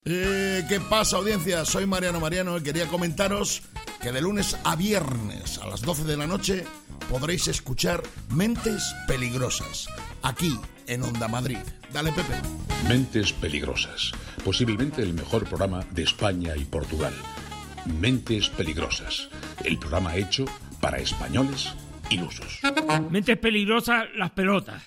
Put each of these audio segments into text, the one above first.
¿Qué pasa, audiencia? Soy Mariano y quería comentaros que de lunes a viernes a las 12 de la noche podréis escuchar Mentes Peligrosas, aquí en Onda Madrid. Dale, Pepe. Mentes Peligrosas, posiblemente el mejor programa de España y Portugal. Mentes Peligrosas, el programa hecho para españoles ilusos. Mentes Peligrosas, las pelotas.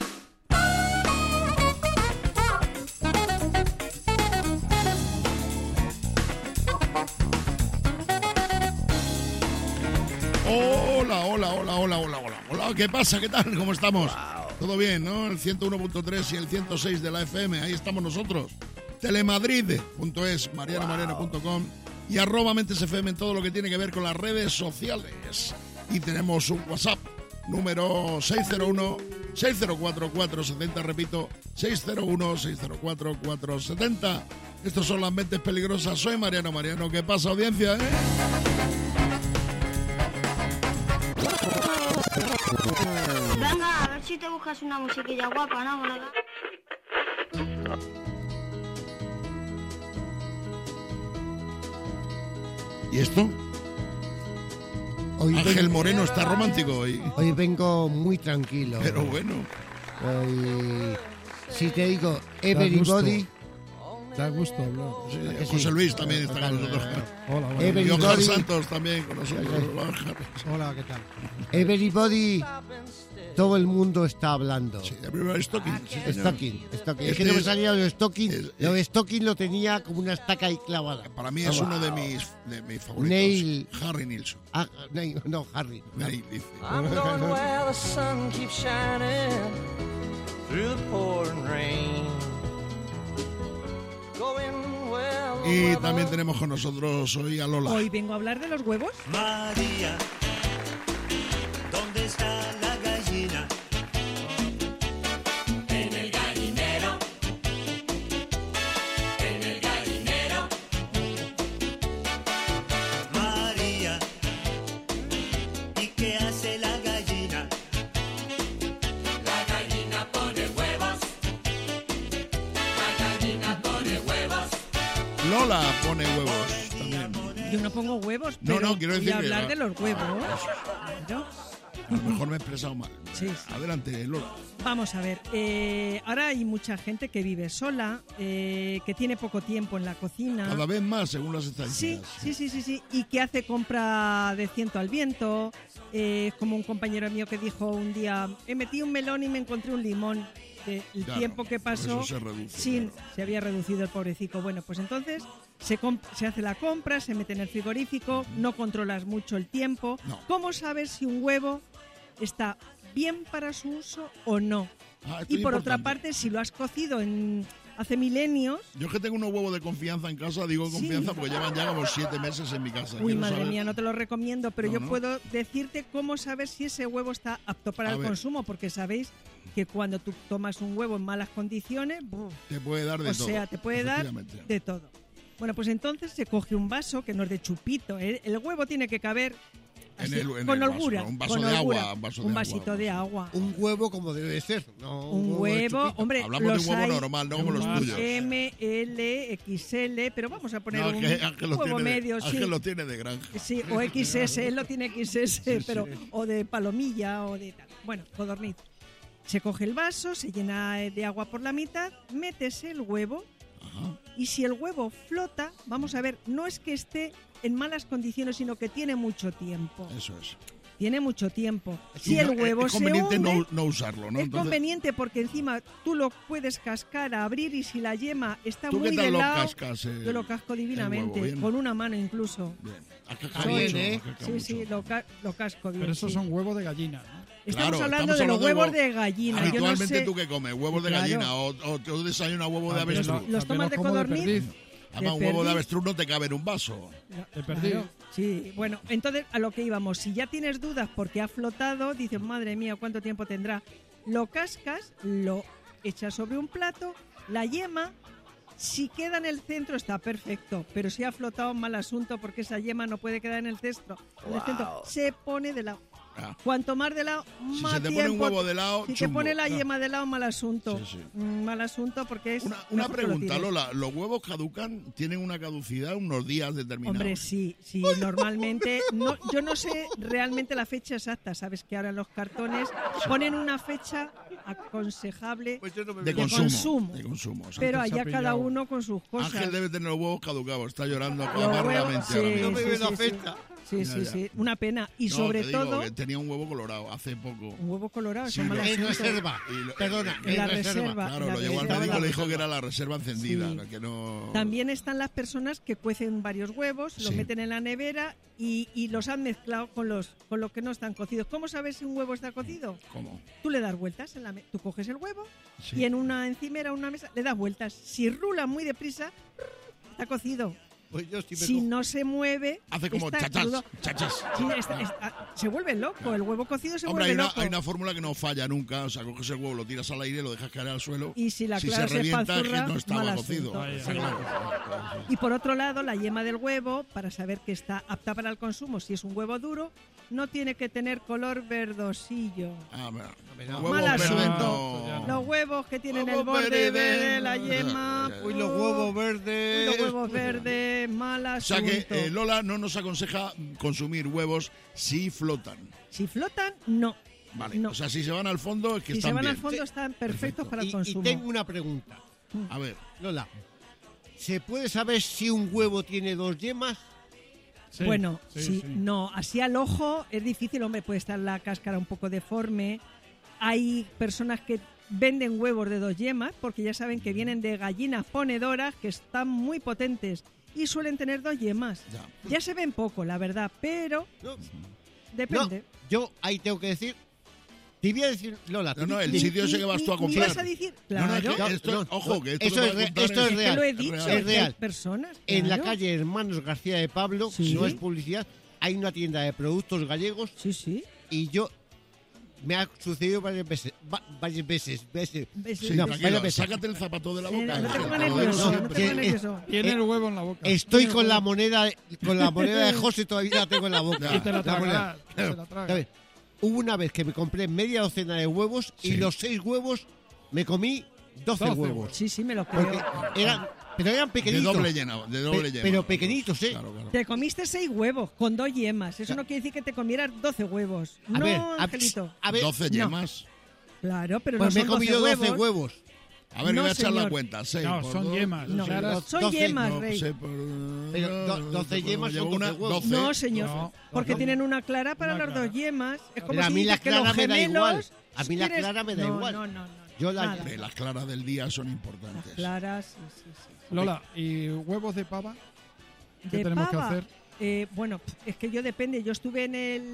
Hola, ¿qué pasa? ¿Qué tal? ¿Cómo estamos? Todo bien, ¿no? El 101.3 y el 106 de la FM, ahí estamos nosotros. Telemadrid.es, marianomariano.com y @MentesFM en todo lo que tiene que ver con las redes sociales. Y tenemos un WhatsApp, número 601-604-470, repito, 601-604-470. Estos son las Mentes Peligrosas. Soy Mariano. ¿Qué pasa, audiencia, Venga, a ver si te buscas una musiquilla guapa, ¿no? ¿Y esto? Hoy Ángel Moreno está romántico hoy. Hoy vengo muy tranquilo. Pero bueno. Hoy, si te digo Everybody... Da gusto hablar. Sí, José Luis también está con nosotros. Hola. Y Oscar Santos también con nosotros. Hola, ¿qué tal? Everybody, todo el mundo está hablando. Sí, Everybody Stocking. Sí, Stocking. Es que no me salía los Stocking. Lo de Stocking lo tenía como una estaca ahí clavada. Para mí es uno de mis favoritos. Neil. Harry Nilsson. No, Harry. Neil dice. I'm going where the sun keeps shining through the pouring rain. Y también tenemos con nosotros hoy a Lola. Hoy vengo a hablar de los huevos. María, ¿dónde está la gallina? En el gallinero. En el gallinero. María, ¿y qué hace la gallina? La gallina pone huevos. La gallina pone huevos. Lola pone huevos también. Yo no pongo huevos, No, pero quiero voy decir a que hablar de los huevos. Claro. A lo mejor me he expresado mal. Sí. Adelante, Lola. Vamos a ver, ahora hay mucha gente que vive sola, que tiene poco tiempo en la cocina. Cada vez más, según las estadísticas. Sí, y que hace compra de ciento al viento. Como un compañero mío que dijo un día, metí un melón y me encontré un limón. El tiempo que pasó, se había reducido el pobrecito. Bueno, pues entonces se hace la compra, se mete en el frigorífico, no controlas mucho el tiempo. No. ¿Cómo sabes si un huevo está bien para su uso o no? Y por otra parte, si lo has cocido hace milenios... Yo es que tengo unos huevos de confianza en casa, digo confianza porque llevan ya como 7 meses en mi casa. Uy, madre mía, no te lo recomiendo, pero yo puedo decirte cómo saber si ese huevo está apto para el consumo, porque sabéis que cuando tú tomas un huevo en malas condiciones... te puede dar de todo. O sea, te puede dar de todo. Bueno, pues entonces se coge un vaso que no es de chupito. El huevo tiene que caber... Así, con holgura, un vaso de agua, un vasito de agua. Un huevo como debe ser, ¿no? Un huevo, hombre, hablamos de un huevo normal, no como los tuyos. M, L, XL, pero vamos a poner un huevo medio, sí. Ángel lo tiene de granja. Sí, o XS, él lo tiene XS, pero o de palomilla o de tal. Bueno, codorniz. Se coge el vaso, se llena de agua por la mitad, metes el huevo. Ajá. Y si el huevo flota, vamos a ver, no es que esté en malas condiciones, sino que tiene mucho tiempo. Eso es. Tiene mucho tiempo. Si el huevo es conveniente se hunde, no usarlo, ¿no? Es conveniente porque encima tú lo puedes cascar, abrir, y si la yema está ¿Tú muy qué tal de lo lado, cascas, yo lo casco divinamente, huevo, con una mano incluso. Bien. Sí, lo casco bien. Pero esos sí. son huevos de gallina, ¿no? Estamos hablando de los huevos de gallina. Habitualmente yo no sé, ¿tú qué comes? ¿Huevos de gallina o tú desayunas huevo de avestruz? ¿Los tomas de codorniz? Además, un huevo de avestruz no te cabe en un vaso. Te perdí. Claro, sí, bueno, entonces a lo que íbamos. Si ya tienes dudas porque ha flotado, dices, madre mía, ¿cuánto tiempo tendrá? Lo cascas, lo echas sobre un plato, la yema, si queda en el centro está perfecto, pero si ha flotado, mal asunto, porque esa yema no puede quedar en el centro. Se pone de lado. Ah. Cuanto más de lado, Si más se te tiempo. pone un huevo de lado, Si te chungo. pone la yema de lado, mal asunto. Sí, sí. Mal asunto porque es. Una mejor que lo pregunta, tires. Lola. ¿Los huevos caducan? ¿Tienen una caducidad unos días determinados? Hombre, sí, normalmente. No, yo no sé realmente la fecha exacta. Sabes que ahora en los cartones ponen una fecha aconsejable Pues yo no me De veo. consumo. De consumo. exacto. pero se ha allá cada pillado. uno con sus cosas. Ángel debe tener los huevos caducados. Está llorando Los amargamente huevos, ahora sí, mismo. No me veo la sí. fecha. Sí, Ya, sí, ya. sí. Una pena. Y No, sobre te digo todo, que tenía un huevo colorado hace poco. un huevo colorado. Sí, eso es mal lo- En asunto. reserva. Perdona, En la reserva. reserva. Claro, en la lo llevó al reserva. médico y le dijo que era la reserva encendida. Sí. Que no... También están las personas que cuecen varios huevos, los Sí. meten en la nevera y los han mezclado con los que no están cocidos. ¿Cómo sabes si un huevo está cocido? ¿Cómo? Tú le das vueltas, tú coges el huevo Sí. y en una encimera, una mesa, le das vueltas. Si rula muy deprisa, está cocido. Pues yo sí me Si cojo. no se mueve, Hace como está chachas, crudo. chachas. Sí, se vuelve loco. El huevo cocido se Hombre, vuelve loco. hay una fórmula que no falla nunca. O sea, coges el huevo, lo tiras al aire, lo dejas caer al suelo. Y si la se clara se revienta, es que panzurra, no estaba mal cocido. asunto. Está Sí. claro. Y por otro lado, la yema del huevo, para saber que está apta para el consumo, si es un huevo duro, no tiene que tener color verdosillo. Ah, mira. no. Huevo Mal verde, asunto. no. Los huevos que tienen el Huevo borde verde, verde, la ya, yema. ya, ya. Uy, los huevos verdes. Uy, los huevos verdes, mal O sea asunto. que Lola no nos aconseja consumir huevos si flotan. Si flotan, no. Vale. No. O sea, si se van al fondo es que Si se están van bien. al fondo, están perfectos para el Y consumo. tengo una pregunta. A ver, Lola, ¿se puede saber si un huevo tiene 2 yemas? Sí, Bueno, sí, sí, sí. no, así al ojo es difícil, hombre, puede estar la cáscara un poco deforme. Hay personas que venden huevos de 2 yemas porque ya saben que vienen de gallinas ponedoras que están muy potentes y suelen tener 2 yemas. ya. Ya se ven poco, la verdad, pero No, depende. no, yo ahí tengo que decir. Te voy a decir, Lola. No, no, el te- sitio ese que vas tú a ¿Me comprar. ibas a decir? No, no, es Claro. que esto, No, ojo, que esto, eso que es voy a re- contar esto es Es que real, lo he es dicho, real. que Es real. hay personas. En la claro. calle Hermanos García de Pablo, Sí. no es publicidad, hay una tienda de productos gallegos Sí, sí. y yo me ha sucedido varias veces. Varias veces. Ves- Sí, No, tranquilo, varias veces. sácate el zapato de la Sí, boca. no te Ángel, pongas te lo digo nervioso, no te siempre. pongas nervioso. Tiene el huevo en la boca. Estoy con la moneda de José, todavía la tengo en la boca. Y te la La moneda. tragarás. Se la traga. ¿Sabes? Hubo una vez que me compré media docena de huevos Sí. y los 6 huevos me comí 12 12 huevos. Sí, sí, me lo creo. Porque eran De pequeñitos. doble llena, de doble yema. pero pequeñitos, ¿eh? Claro, claro. Te comiste 6 huevos con 2 yemas. Eso no quiere decir que te comieras 12 huevos. A No, ver, Angelito. a ver, 12 no. yemas. Claro, pero pues no me he son 12 comido 12 huevos. huevos. A ver, No, voy a echar la señor. cuenta. 6 No, por son 2, yemas. No, Claro, son 12, yemas, No, Rey. 6 por... Pero 12 yemas llevo son una, 12 huevos. 12. No, señor. No, porque no. tienen una clara para Una las clara. 2 yemas. Es como Pero a si mí la dices que los clara me da gemelos, igual. A mí la ¿quieres? clara me da No, igual. No, no, no. Yo la- Nada. Las claras del día son Las importantes. claras, sí, sí, sí. Lola, ¿y huevos de pava? ¿Qué De tenemos pava, que hacer? bueno, es que yo depende. Yo estuve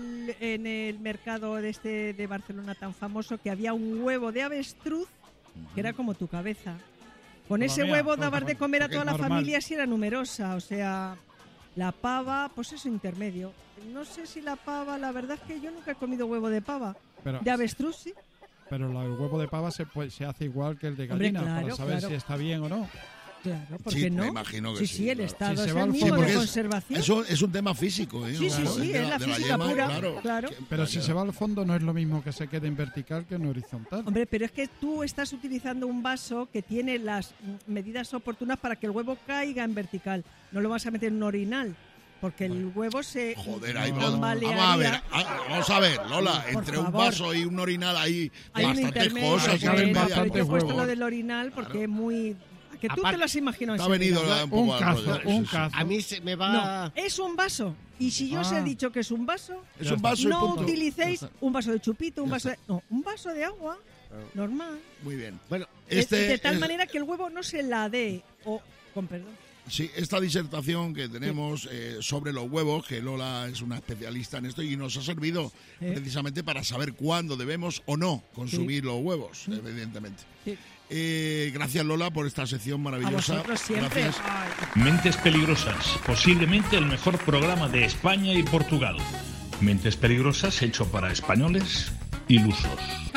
en el mercado de Barcelona tan famoso que había un huevo de avestruz que era como tu cabeza. Con Como ese la mía, huevo como dabas de comer a porque toda es la normal. familia si era numerosa. O sea, la pava, pues eso intermedio. No sé si la pava, la verdad es que yo nunca he comido huevo de pava. Pero, De avestruz, sí. pero el huevo de pava se hace igual que el de Hombre, gallina claro, para saber claro. si está bien o no. Claro, ¿por Sí, qué no? me imagino que sí, sí, sí, el claro. estado Si se es va el al mismo fondo- de porque conservación. Eso es un tema físico, ¿eh? Sí, sí, Claro, sí, de es la física yema, pura, claro. claro. Pero si se va al fondo no es lo mismo que se quede en vertical que en horizontal. Hombre, pero es que tú estás utilizando un vaso que tiene las medidas oportunas para que el huevo caiga en vertical. No lo vas a meter en un orinal, porque el huevo se Joder, ahí No. tambalearía. vamos a ver, Lola, Por entre un favor. vaso y un orinal hay Hay un bastantes intermedio. cosas. Hay que haber Bueno, bastante pero yo he puesto huevo. lo del orinal porque es muy... Que tú Aparte- te lo has imaginado. Te ha enseguida. venido un poco al rollo. Un Sí, sí. cazo. A mí se me va... No, es un vaso. Y si yo os he Ah. dicho que es un vaso, Es Ya un vaso y no punto. utilicéis Ya está. un vaso de chupito, un Ya vaso de... está. No, un vaso de agua normal. Muy bien. Bueno, De tal es- manera que el huevo no se ladee. O, con perdón. Sí, esta disertación que tenemos sobre los huevos, que Lola es una especialista en esto y nos ha servido Sí. precisamente para saber cuándo debemos o no consumir los huevos, evidentemente. Sí. Gracias Lola por esta sección A maravillosa. vosotros siempre. Gracias. Ay. Mentes Peligrosas, posiblemente el mejor programa de España y Portugal. Mentes Peligrosas hecho para españoles ilusos.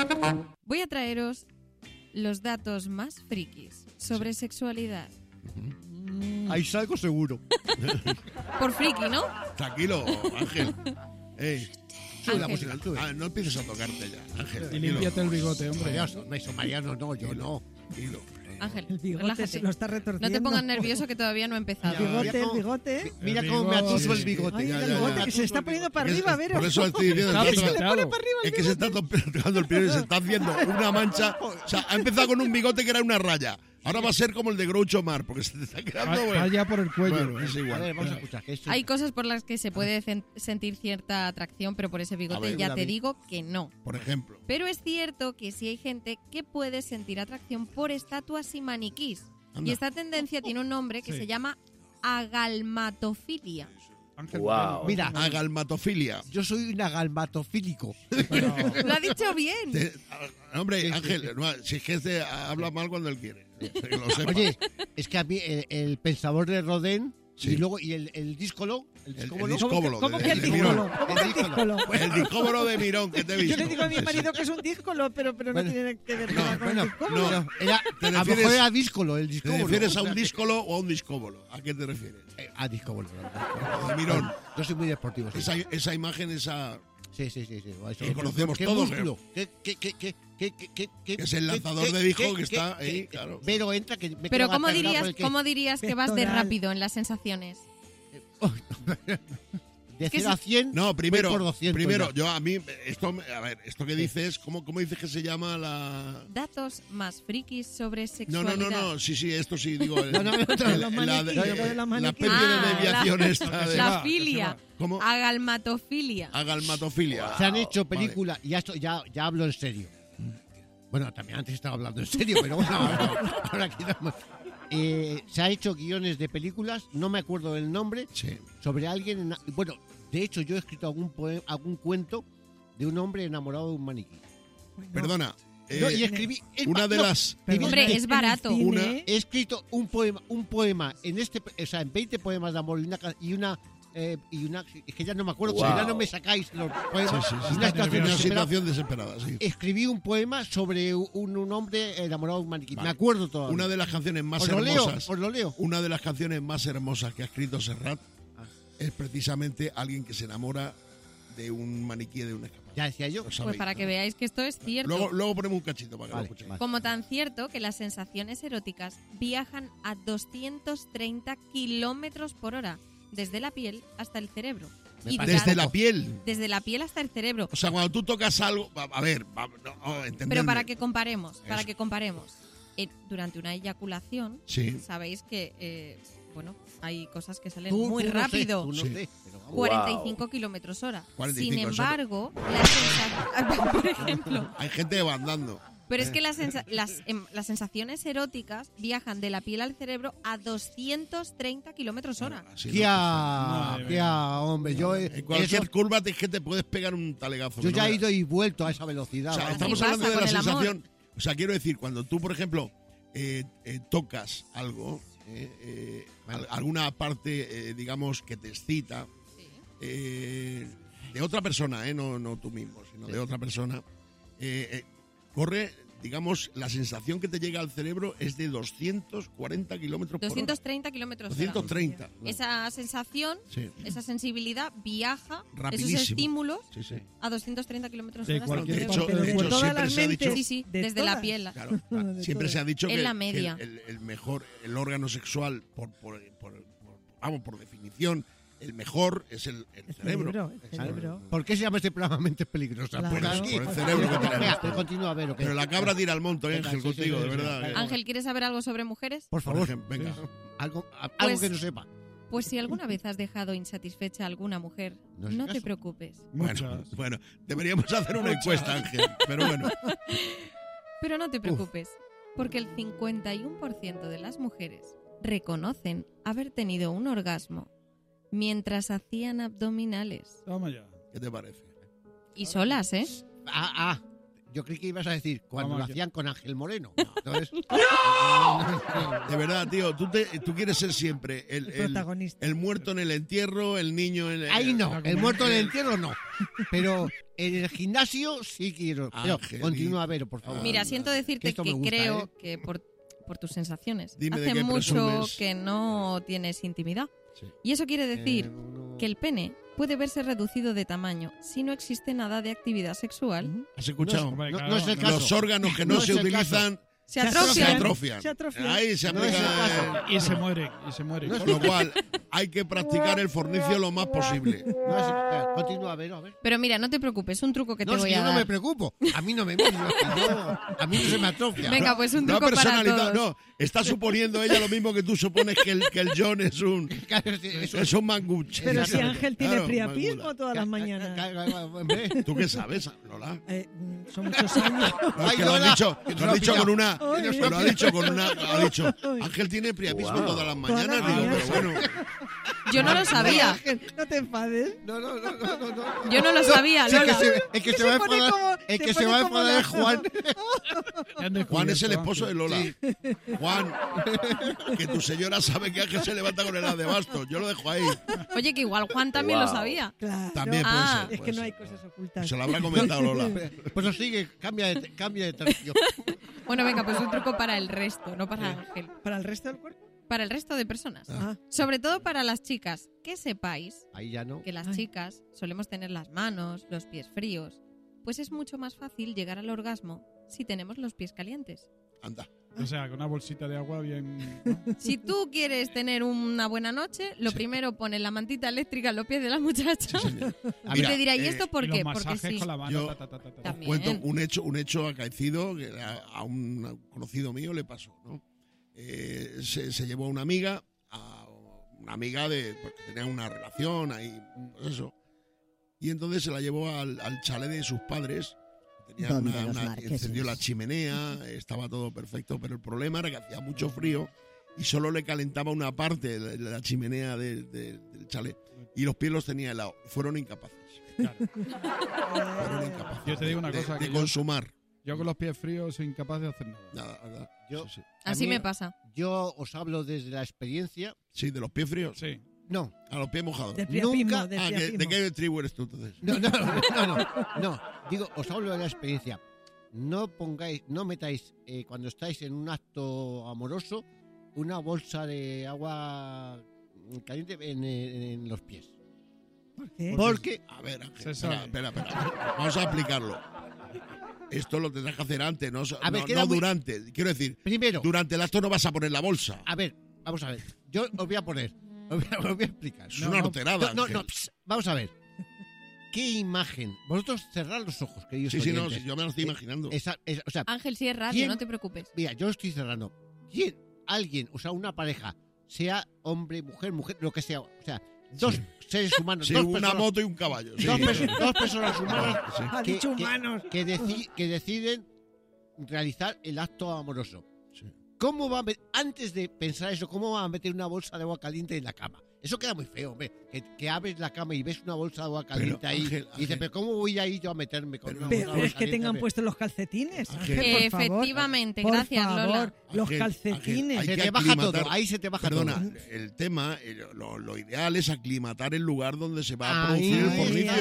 Voy a traeros los datos más frikis sobre sexualidad. ahí salgo seguro. Por friki, ¿no? Tranquilo, Ángel. Sube la Ángel. música, sube. No empieces a tocarte ya, Ángel. Y límpiate el bigote, hombre. Mariano, no, yo no. Dilo. Ángel, El bigote relájate. se lo está retorciendo. No te pongas nervioso que todavía no he empezado. El bigote. Mira cómo me atuso el bigote. Ay, Ya, el ya, bigote ya. que se está poniendo para arriba, Vero. Por eso estoy diciendo, Está es que pintado. es que se está tocando el pelo y se está haciendo una mancha. O sea, ha empezado con un bigote que era una raya. Ahora va a ser como el de Groucho Mar, porque se te está quedando... bueno. Allá por el cuello. Bueno, es A igual. ver, vamos a escuchar. que esto- Hay cosas por las que se puede sentir cierta atracción, pero por ese bigote ver, ya te David. digo que no. Por ejemplo. Pero es cierto que sí hay gente que puede sentir atracción por estatuas y maniquís. Anda. Y esta tendencia tiene un nombre que Sí. se llama agalmatofilia. Ángel, Wow. Mira, Agalmatofilia. yo soy un agalmatofílico. pero- Lo ha dicho bien. Hombre, Ángel, no, si es que este habla mal cuando él quiere. Que lo sepa. Oye, es que a mí el pensador de Rodin Sí. y luego el díscolo, el discóbolo, discóbolo. ¿Cómo de- que el de Mirón. díscolo? ¿Cómo que el díscolo? El discóbolo de Mirón, que te he visto. Yo le digo a mi Sí, sí. marido que es un díscolo, pero no Bueno. tiene que ver No, nada con el bueno, díscolo. no. Pero era, ¿Te a lo refieres- mejor era díscolo, el ¿Te discóbolo. refieres a un díscolo o a un discóbolo? ¿A qué te refieres? A discóbolo. De Mirón. Yo soy muy deportivo. Sí, Esa imagen, esa... sí. Eso. Que conocemos ¿Qué todos, músculo? ¿Qué, Que es el lanzador de disco que está ahí, claro. Pero entra que me Pero quedo ¿cómo atagrado dirías, por el que- ¿cómo dirías que vas de Pectoral. rápido en las sensaciones? De que 0 a 100 No, voy primero, por 200 primero, ya. yo a mí, esto que dices, ¿cómo dices que se llama la...? Datos más frikis sobre No, sexualidad. sí, esto sí, digo... No, Los maniquíes, lo de los la maniquíes. especie de Ah, desviación la- esta de... La filia. ¿Cómo? Agalmatofilia. Agalmatofilia. Se han hecho Vale. películas, y ya hablo en serio. Bueno, también antes estaba hablando en serio, pero bueno, ahora quedamos. Se han hecho guiones de películas, no me acuerdo del nombre, Sí. sobre alguien. Bueno, de hecho, yo he escrito algún cuento de un hombre enamorado de un maniquí. Perdona. No, y escribí. una de las... Pero Hombre, en es el barato. cine, Una- He escrito un poema en en 20 poemas de amor y una. Es que ya no me acuerdo, Wow. si ya no me sacáis los poemas. Sí, y una situación Una desesperada. situación desesperada, sí. Escribí un poema sobre un hombre enamorado de un maniquí. Vale. Me acuerdo todavía. Una de las canciones más Os lo leo, hermosas... os lo leo. Una de las canciones más hermosas que ha escrito Serrat es precisamente alguien que se enamora de un maniquí de una escapada. Ya decía yo. Lo Pues sabéis, para ¿no? que veáis que esto es cierto. Luego ponemos un cachito para que Vale, lo escuchéis. vale. Como tan cierto que las sensaciones eróticas viajan a 230 kilómetros por hora, desde la piel hasta el cerebro. Me Y parece Desde cada- la piel. desde la piel hasta el cerebro. O sea, cuando tú tocas algo... A ver, entendedme. Pero para que comparemos, Eso. durante una eyaculación, Sí. sabéis que, bueno, hay cosas que salen Tú- muy tú no sé, rápido. tú no Sí. sé, pero vamos. 45 kilómetros hora. 45, Sin eso- embargo, la sensación, por ejemplo, Hay gente que va andando. pero es que las sensaciones eróticas viajan de la piel al cerebro a 230 kilómetros hora. Así ¿Qué no. Madre mía. hombre? Yo, En cualquier eso- curva es que te puedes pegar un talegazo. yo que ya no he veas. ido y vuelto a esa velocidad. O sea, vamos. estamos pasa hablando de con la el amor. sensación. O sea, quiero decir, cuando tú, por ejemplo, tocas algo, alguna parte, digamos, que te excita, de otra persona, no tú mismo, sino de otra persona, corre, digamos, la sensación que te llega al cerebro es de 240 kilómetros por hora. 230 kilómetros hora. 230. Esa sensación, Sí. esa sensibilidad viaja, Rapidísimo. esos estímulos, Sí, sí. a 230 kilómetros De hora. cualquier De parte hecho, del de cuerpo. hecho, todas siempre las se ha mentes. dicho... Sí, sí, De desde la todas. piel. Claro, De siempre todas. se ha dicho En que, la media. que el mejor, el órgano sexual, por definición, el mejor es el cerebro. El cerebro. ¿Por qué se llama este programa Mentes Peligrosas? Claro. Pues Por aquí. el cerebro que tenemos. Venga, pero continúa a ver. ¿o qué? Pero la cabra tira al monte, Venga, Ángel, sí, sí, contigo, sí, de sí, verdad. sí. Ángel, ¿quieres saber algo sobre mujeres? Por Por favor, ejemplo, venga. algo Pues- que no sepa. Pues si alguna vez has dejado insatisfecha a alguna mujer, No es no caso. te preocupes. Bueno, deberíamos hacer una encuesta, Ángel, pero bueno. Pero no te preocupes, porque el 51% de las mujeres reconocen haber tenido un orgasmo mientras hacían abdominales. Toma ya. ¿Qué te parece? Y solas, ¿eh? Yo creí que ibas a decir cuando Vamos, lo que- hacían con Ángel Moreno. Entonces, De verdad, tío, tú quieres ser siempre El protagonista. el muerto en el entierro, el niño en el... ahí no, La el muerto comunidad. del entierro no. Pero en el gimnasio sí quiero. Pero Ángel, continúa, Vero, por favor. Mira, siento Que decirte esto me que gusta, creo ¿eh? que por tus sensaciones Dime de hace qué mucho presumes. que no tienes intimidad. Sí. Y eso quiere decir no. que el pene puede verse reducido de tamaño si no existe nada de actividad sexual. ¿Has escuchado? No es el caso. Los órganos que no, No se es el utilizan Se atrofian. se atrofian. Ahí se No es el aplica. caso. Y se muere. Con lo cual, hay que practicar el fornicio lo más posible. No es el- Continúa, a ver. Pero mira, no te preocupes, un truco que No, te si voy a yo no dar. me preocupo. A mí no me miro. A mí no se me atrofia. Venga, pues un No ha truco para personalizado, todos. no. Está suponiendo ella lo mismo que tú supones que el John es un manguche. Pero si Ángel tiene Claro, priapismo mangula. todas las mañanas. ¿Tú qué sabes, Lola? Son muchos años. No, es que lo has dicho, lo has dicho con una. Lo has dicho con una. Ha dicho, Ángel tiene priapismo todas las mañanas. Todas las Digo, mañanas. pero bueno. Yo no lo sabía. Ángel, no te enfades. No. Yo no lo sabía, Sí, Lola. el que se va a pone enfadar, como- el se que se pone va a como enfadar es la- Juan. Juan es el esposo de Lola. Juan, que tu señora sabe que Ángel se levanta con el as de bastos. Yo lo dejo ahí. Oye, que igual Juan también lo sabía. Claro. También puede Ah. ser. Es puede que no ser. hay cosas ocultas. Se lo habrá comentado Lola. Pues no sigue, cambia de tercio. Bueno, venga, pues un truco para el resto, no para Ángel. ¿Para el resto del cuerpo? Para el resto de personas. Ah. Sobre todo para las chicas. Que sepáis Ahí ya no. que las Ay. chicas solemos tener las manos, los pies fríos. Pues es mucho más fácil llegar al orgasmo si tenemos los pies calientes. Anda. O sea, con una bolsita de agua bien... ¿no? Si tú quieres tener una buena noche, lo primero pones la mantita eléctrica en los pies de la muchacha. A Y ver, te dirá, ¿y esto por y qué? los Porque masajes sí. con la mano. Yo- ta. También. Cuento un hecho acaecido que a un conocido mío le pasó, ¿no? Se llevó a una amiga de porque tenían una relación ahí, pues eso. Y entonces se la llevó al chalet de sus padres. Tenía ¿Dónde los marqueses? encendió la chimenea, estaba todo perfecto, pero el problema era que hacía mucho frío y solo le calentaba una parte de la chimenea del chalet. Y los pies los tenía helados. Fueron incapaces. Claro. Fueron incapaces Yo te digo una cosa, de que consumar. Yo con los pies fríos soy incapaz de hacer nada. Nada, ¿verdad? Yo- Sí, sí. Así A mí- me pasa. Yo os hablo desde la experiencia. Sí, de los pies fríos. Sí. No, A los pies mojados. Del priapismo, Nunca- del ¿De priapismo. qué tribu eres tú entonces? no. Digo, os hablo de la experiencia. No metáis cuando estáis en un acto amoroso una bolsa de agua caliente en los pies. ¿Por qué? Porque A ver, Ángel, Se espera. sabe. Vamos a aplicarlo. Esto lo tendrás que hacer antes, no, A ver, no, queda no muy- durante. Quiero decir, primero, durante el acto no vas a poner la bolsa. a ver, vamos a ver. Yo os voy a poner, os voy a explicar. Es una horterada, No, Ángel. vamos a ver. ¿Qué imagen? Vosotros cerrad los ojos, queridos Sí, sí, no, oyentes. sí, yo me lo estoy imaginando. O sea, Ángel, si es radio, ¿Quién? no te preocupes. mira, yo lo estoy cerrando. Alguien, o sea, una pareja, sea hombre, mujer, lo que sea, o sea, dos seres humanos, Sí, dos una personas, moto y un caballo. Sí. dos personas humanas Sí. Ha que- dicho que- humanos. que deciden realizar el acto amoroso. Sí. ¿Cómo va a antes de pensar eso, cómo va a meter una bolsa de agua caliente en la cama? Eso queda muy feo, hombre. Que abres la cama y ves una bolsa de agua caliente Pero, ahí Ángel, y dices, pero ¿cómo voy a ir yo a meterme con una bolsa de Pero agua es que caliente? tengan Hombre? puestos los calcetines. Ángel. Ángel, por favor. Efectivamente, Por gracias, favor, Lola. los Ángel, calcetines. Ángel, Se hay te que baja aclimatar- todo, ahí se te baja Perdona, todo. el tema, lo ideal es aclimatar el lugar donde se va a Ahí, producir el ahí, fornicio.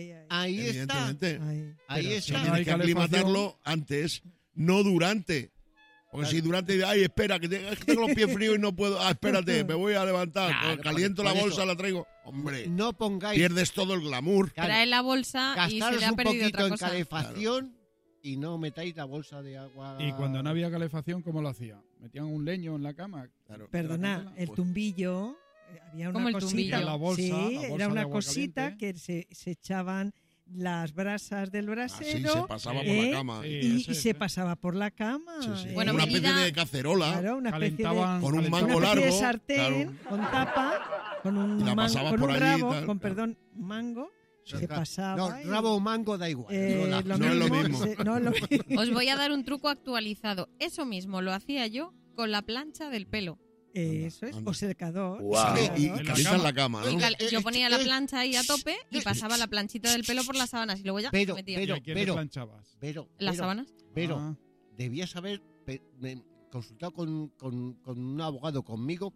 Ahí está. Evidentemente. Ahí Pero está. si no Tienes hay que calefacción. aclimatarlo antes, no durante. Porque si durante, ay, espera, es que tengo los pies fríos y no puedo. Ah, espérate, me voy a levantar. Claro, Caliento por la bolsa, eso. la traigo. Hombre, No pongáis. pierdes todo el glamour. Claro, Trae la bolsa y se gastaros le ha un perdido poquito otra en cosa. calefacción y no metáis la bolsa de agua. Y cuando no había calefacción, ¿cómo lo hacía? ¿Metían un leño en la cama? Claro. Perdona, el tumbillo, había ¿Cómo una el cosita. tumbillo? La bolsa, sí, la bolsa era de una agua cosita caliente. que se echaban las brasas del Así brasero se pasaba por ¿eh? la cama. Sí. y ese, se ese. pasaba por la cama. Sí, sí. Bueno, una mi especie vida- de cacerola Claro, una especie de, Calentaban, con un una mango especie de largo. sartén claro. con tapa, con un, Y la pasabas con por un allí y rabo, tal, con claro. perdón, mango, se Claro. pasaba. No, y- rabo o mango da igual. Lola. lo no es lo mismo. no es lo mismo. Os voy a dar un truco actualizado. Eso mismo lo hacía yo con la plancha del pelo. Eso es, anda. o secador. Guau. Y En la calientas cama. la cama, ¿no? Y yo eh, ponía la eh, plancha ahí a tope y pasaba la planchita del pelo por las sábanas y luego ya Pero, metía. ¿Y a quién le pero- planchabas? ¿Las sábanas? Pero Ah. debías haber consultado con un abogado conmigo.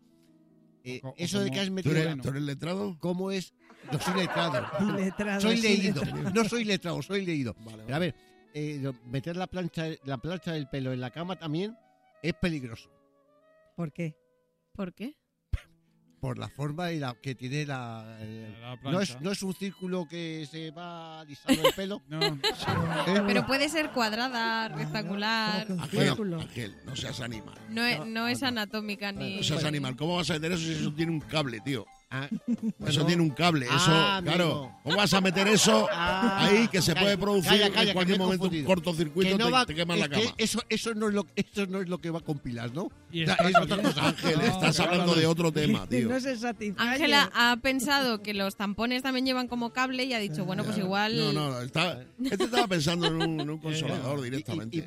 Eso de que has ¿Tú metido. eres, tú eres letrado? ¿Cómo es? No soy letrado. Letrado, Soy sí, leído. letrado. No soy letrado, soy leído. Vale, Pero a ver, meter la plancha del pelo en la cama también es peligroso. ¿Por qué? ¿Por qué? Por la forma y la que tiene la plancha. No es un círculo que se va alisando el pelo. No. Pero puede ser cuadrada, rectangular. Ángel, no seas animal. No es anatómica ni... No seas animal. ¿Cómo vas a meter eso si eso tiene un cable, tío? Eso bueno. tiene un cable. Eso, claro. Amigo. ¿Cómo vas a meter eso ahí que se puede producir calla, en cualquier que me he momento un confundido. cortocircuito Que no te quemas la es que cama? eso no es lo que va con pilas, ¿no? Y Es está otra caliente. cosa. Ángel, No, estás claro, hablando no. de otro tema, tío. No se satisface. Ángela ha pensado que los tampones también llevan como cable y ha dicho, bueno, pues igual... No, este estaba pensando en un consolador directamente.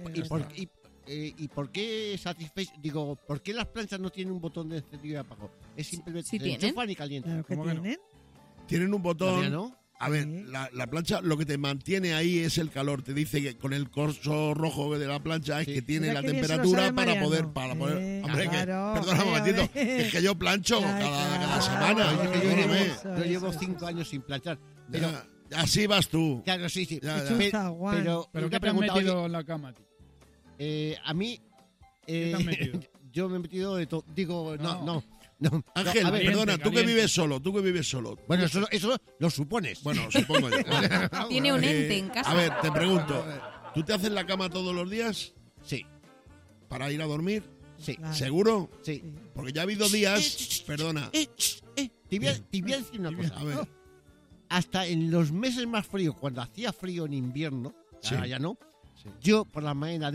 ¿Y por qué satisfecho? Digo, ¿por qué las planchas no tienen un botón de encendido y apago? Es simplemente Sí se tienen. enchufan y calientan. Claro que ¿Cómo que no? tienen. Tienen un ¿Todavía botón. no? A ver, Sí. la plancha lo que te mantiene ahí es el calor. Te dice que con el corso rojo de la plancha es Sí. que tiene Mira la qué bien se lo temperatura sabe para Mariano. poder. Hombre, claro, perdona un momentito, hombre. es que yo plancho Ya, cada claro. semana. Es que perdóname. yo llevo 5 años sin planchar. Pero, Ya, así vas tú. claro, sí. Ya, ya. Qué Pe- zaguán. Pero, ¿Pero una qué te has pregunta, metido oye, en la cama, tío? a mí... ¿Qué te has metido? yo me he metido de todo. Digo, No. no. Ángel, a ver, perdona, tú que caliente. vives solo. bueno, eso lo supones. Bueno, supongo yo. Tiene un ente en casa. A ver, te pregunto, ¿tú te haces la cama todos los días Sí, para ir a dormir? sí, Claro. ¿Seguro? sí. Porque ya ha habido días, perdona, Te voy a decir una cosa. a ver, Hasta en los meses más fríos, cuando hacía frío en invierno, Sí. ahora ya no, Sí. yo por la mañana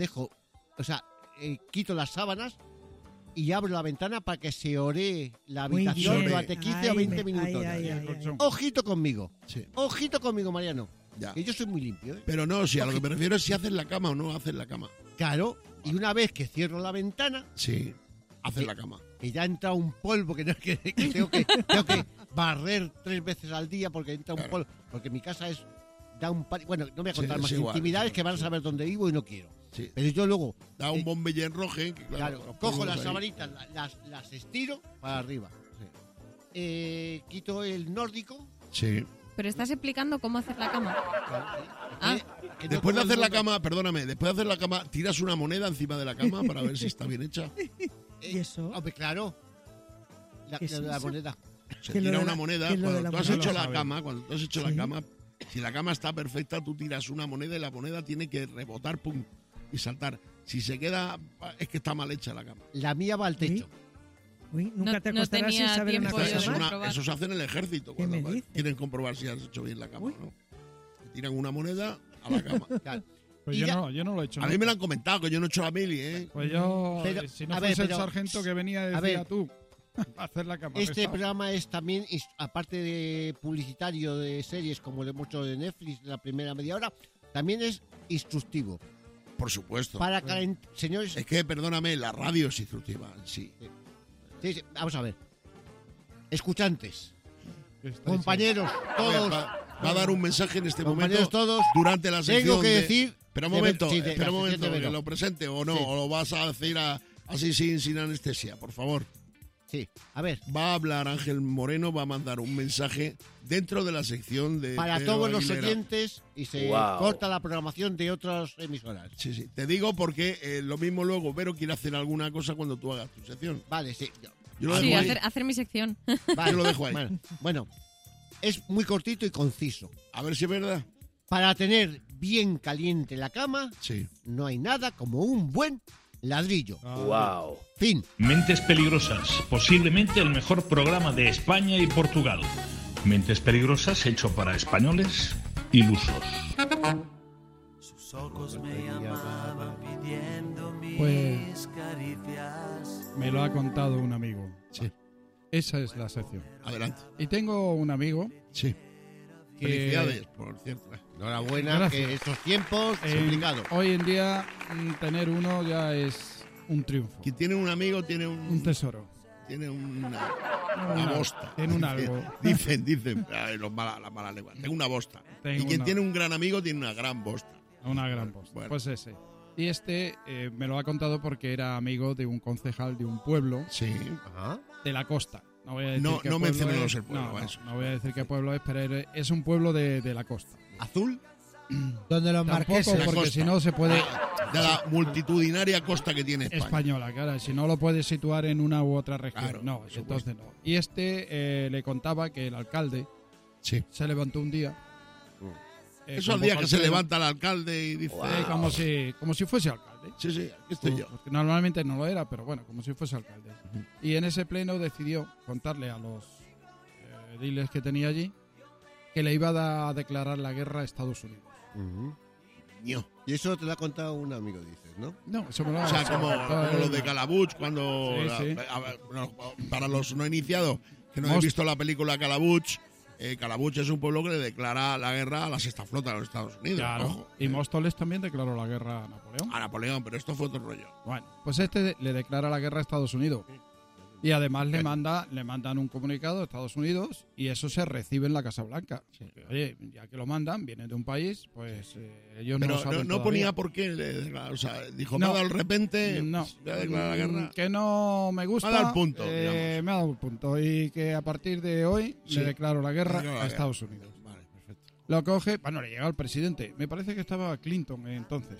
quito las sábanas y abro la ventana para que se oree la Muy habitación bien. durante 15 o 20 minutos. El colchón. Ojito conmigo, sí, Mariano, ya. que yo soy muy limpio, ¿eh? Pero no, si a lo que me refiero es si haces la cama o no haces la cama. Claro, y una vez que cierro la ventana, Sí, haces la cama. que ya entra un polvo que tengo que barrer 3 veces al día porque entra un Claro. polvo, porque mi casa da un bueno, no voy a contar Sí, más es igual, intimidades es que van a igual, saber dónde vivo y no quiero. Sí. Pero yo luego Da un bombillén rojo, que claro, claro, los cojo polvos las ahí. sabanitas, las estiro para arriba. Quito el nórdico. Sí. Pero estás explicando cómo hacer la cama. Ah. que no Después de todo el hacer la mundo- cama, perdóname, después de hacer la cama, tiras una moneda encima de la cama para ver si está bien hecha. ¿Y eso? Hombre, claro. ¿Qué es La eso? moneda. Se ¿Qué es lo tira de una la- moneda. qué es lo de Cuando la tú has moneda? hecho No lo la sabe. cama, cuando tú has hecho la Sí. cama, si la cama está perfecta, tú tiras una moneda y la moneda tiene que rebotar, pum, y saltar. Si se queda, es que está mal hecha la cama. La mía va al techo. Uy, nunca No- te no acostarás sin tenía saber una tiempo cosa yo Eso, de más. probar. eso se hace en el ejército ¿Qué me cuando dices? quieren comprobar si has hecho bien la cama. Uy. ¿no? Te tiran una moneda a la cama. Claro. Pues Y yo ya- no lo he hecho. A mí me lo han comentado, que yo no he hecho la mili, ¿eh? Pues yo, Pero, si no a ver, fuese pero- el sargento que venía, a decía ver. tú, hacer la cama. Este pesado. programa es también, aparte de publicitario de series como lo hemos hecho de Netflix en la primera media hora, también es instructivo. Por supuesto. Para señores, Es que, perdóname, la radio es instructiva, sí. sí, vamos a ver. Escuchantes, Está compañeros, todos, Va a dar un mensaje en este compañeros momento todos, durante la sección. tengo que de- decir... Espera un de momento, ver- sí, de espera un la sección momento, de que verano. lo presente o no, Sí. o lo vas a decir así sin anestesia, por favor. Sí, a ver, Va a hablar Ángel Moreno, va a mandar un mensaje dentro de la sección de para Pedro todos los Aguilera. oyentes y se Wow. corta la programación de otras emisoras. Sí, sí. Te digo porque lo mismo luego Vero quiere hacer alguna cosa cuando tú hagas tu sección. Vale, sí. Yo lo Sí, dejo ahí. hacer mi sección. Vale. Yo lo dejo ahí. Bueno, es muy cortito y conciso. A ver si es verdad. Para tener bien caliente la cama, Sí. no hay nada como un buen ladrillo. Wow. Fin. Mentes Peligrosas, posiblemente el mejor programa de España y Portugal. Mentes Peligrosas hecho para españoles ilusos. Sus ojos me llamaban pidiendo mis Pues- caricias. Me lo ha contado un amigo. Sí. Esa es la sección. Adelante. Y tengo un amigo Sí. que... Felicidades, por cierto. Enhorabuena, Gracias. que estos tiempos es en- complicado. hoy en día tener uno ya es un triunfo, Quien tiene un amigo tiene un tesoro. tiene una Una- bosta. tiene un algo. Dicen, la mala lengua. Tengo una bosta. Tengo Y quien una- tiene un gran amigo tiene una gran bosta. Una gran posta. Bueno. Pues ese. Y este me lo ha contado porque era amigo de un concejal de un pueblo Sí. de la costa. No voy a decir No- qué no pueblo mencionemos es. el pueblo, No, eso. no voy a decir qué pueblo es, pero es un pueblo de la costa. ¿Azul? ¿Dónde lo Tampoco, marqueses? La porque costa. si no se puede... De la multitudinaria costa que tiene España. Española, claro, si no lo puedes situar en una u otra región. Claro, no, por supuesto. entonces no. Y le contaba que el alcalde Sí. se levantó un día. Esos días que se levanta el alcalde y dice... como si fuese alcalde. Sí, sí, aquí estoy yo. Porque normalmente no lo era, pero bueno, como si fuese alcalde. Y en ese pleno decidió contarle a los ediles que tenía allí que le iba a declarar la guerra a Estados Unidos. Ño. Y eso te lo ha contado un amigo, dices, ¿no? No, eso me lo O sea, eso me lo como contó lo él. de Calabuch, cuando... Sí, sí. Para los no iniciados, que no han visto la película Calabuch, Calabuch es un pueblo que le declara la guerra a la sexta flota de los Estados Unidos. Claro. Ojo. Y Móstoles también declaró la guerra a Napoleón. A Napoleón, pero esto fue otro rollo. Bueno, pues le declara la guerra a Estados Unidos. Y además le mandan un comunicado a Estados Unidos y eso se recibe en la Casa Blanca. Oye, ya que lo mandan, vienen de un país, pues ellos Pero no saben no todavía. ponía por qué, o sea, dijo, No. me ha dado el repente, No, voy a declarar la guerra. que no me gusta. Me ha dado el punto, me ha dado el punto. Y que a partir de hoy Sí. le declaro la guerra Le declaro la a Estados Unidos. Vale, perfecto. Lo coge, bueno, le llega al presidente. Me parece que estaba Clinton entonces.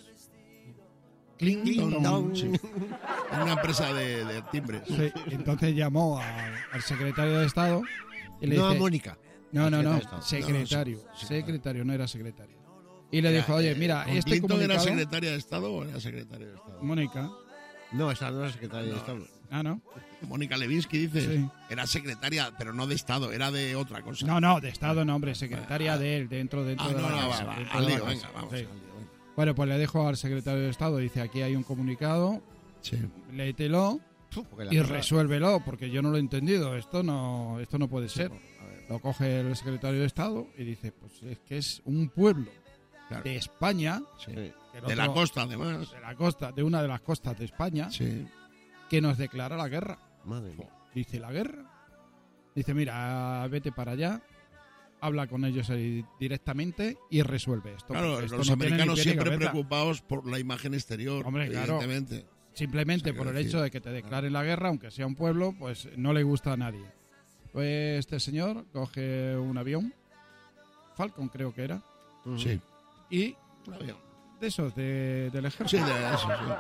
Clinton. Sí. En una empresa de timbres. Sí, entonces llamó al secretario de Estado y le No dice, a Mónica. No, Secretario. secretario, no era secretario. Y le dijo, oye, mira, ¿Con este Clinton comunicado... era secretaria de Estado o era secretario de Estado? Mónica. No, esa no era secretaria de Estado. Ah, ¿no? Mónica Lewinsky dice, Sí. era secretaria, pero no de Estado, era de otra cosa. No, de Estado no, hombre, secretaria de él, dentro de la va, casa, va, dentro al de la lío, casa. venga, vamos. Sí. al lío, venga. Bueno, pues le dejo al secretario de Estado, dice, aquí hay un comunicado, Sí. léetelo Porque la y guerra- resuélvelo, porque yo no lo he entendido, esto no puede ser. A ver. Lo coge el secretario de Estado y dice, pues es que es un pueblo Claro. de España, Sí. que el De la otro- costa, además. de la costa, de una de las costas de España, Sí. que nos declara la guerra. Madre mía. Dice, ¿la guerra? Dice, mira, vete para allá, habla con ellos ahí directamente y resuelve esto. Claro, porque esto los no tiene ni americanos pie ni siempre cabeza. preocupados por la imagen exterior, Hombre, claro. evidentemente. Simplemente O sea, por el quiero hecho decir, de que te declaren la guerra, aunque sea un pueblo, pues no le gusta a nadie. Pues este señor coge un avión, Falcon creo que era, Sí. y Un avión. de esos del Sí, ejército, de eso, sí.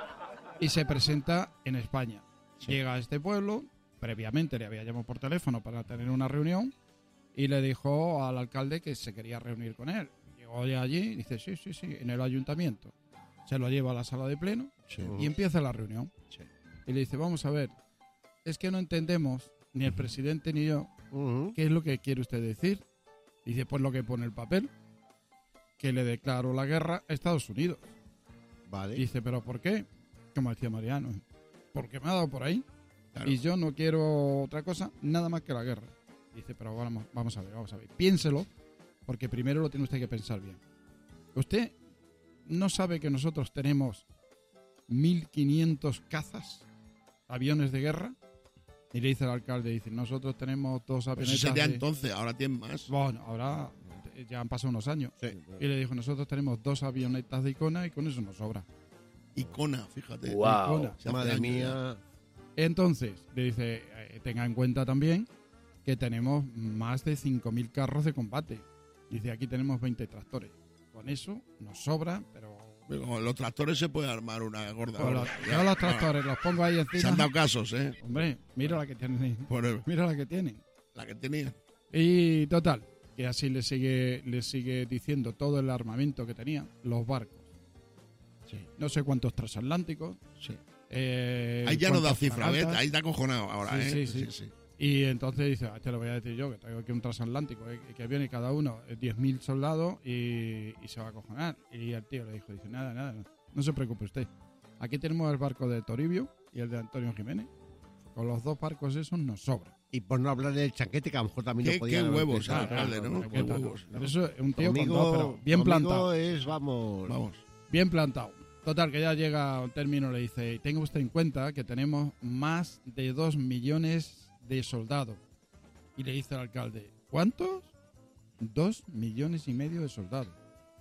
y se presenta en España. Sí. Llega a este pueblo, previamente le había llamado por teléfono para tener una reunión y le dijo al alcalde que se quería reunir con él. Llegó ya allí y dice, sí, en el ayuntamiento. Se lo lleva a la sala de pleno Sí. y empieza la reunión. Sí. Y le dice, vamos a ver, es que no entendemos, ni el presidente ni yo, qué es lo que quiere usted decir. Dice, pues lo que pone el papel, que le declaró la guerra a Estados Unidos. Vale. Dice, ¿pero por qué? Como decía Mariano, porque me ha dado por ahí. Claro. Y yo no quiero otra cosa, nada más que la guerra. Dice, pero vamos a ver. Piénselo, porque primero lo tiene usted que pensar bien. ¿Usted no sabe que nosotros tenemos 1.500 cazas, aviones de guerra? Y le dice el alcalde, dice, nosotros tenemos dos Eso avionetas sería de... entonces, ahora tienen más. Bueno, ahora ya han pasado unos años. Sí. Y le dijo, nosotros tenemos dos avionetas de Icona y con eso nos sobra. Icona, fíjate. Icona. Se hace Madre años mía. Entonces, le dice, tenga en cuenta también que tenemos más de 5.000 carros de combate. Dice, aquí tenemos 20 tractores. Con eso nos sobra, pero... ya. Con los tractores se puede armar una gorda. Con los, Ya, yo los ya. tractores los pongo ahí Se han dado encima. casos, ¿eh? Hombre, mira la que tienen. Por Mira la que tienen. la que tenía. Y total, que así le sigue diciendo todo el armamento que tenía, los barcos. Sí. No sé cuántos transatlánticos. Sí. Ahí ya no da cuántas cifra, ¿ves? fragatas. Ahí está acojonado ahora, Sí, ¿eh? sí. Y entonces dice, te lo voy a decir yo, que traigo aquí un transatlántico, que viene cada uno 10.000 soldados y se va a acojonar. Y el tío le dijo, dice, nada, no se preocupe usted. Aquí tenemos el barco de Toribio y el de Antonio Jiménez. Con los dos barcos esos nos sobra. Y por no hablar del chanquete, que a lo mejor también Qué lo podía... huevos, pensar. alcalde, ¿no? Qué huevos. Pero eso es un tío con Conmigo, dos, pero bien conmigo plantado. es, vamos... Vamos. Bien plantado. Total, que ya llega a un término, le dice, tenga usted en cuenta que tenemos más de 2 millones de soldados. Y le dice al alcalde, ¿cuántos? 2,5 millones de soldados.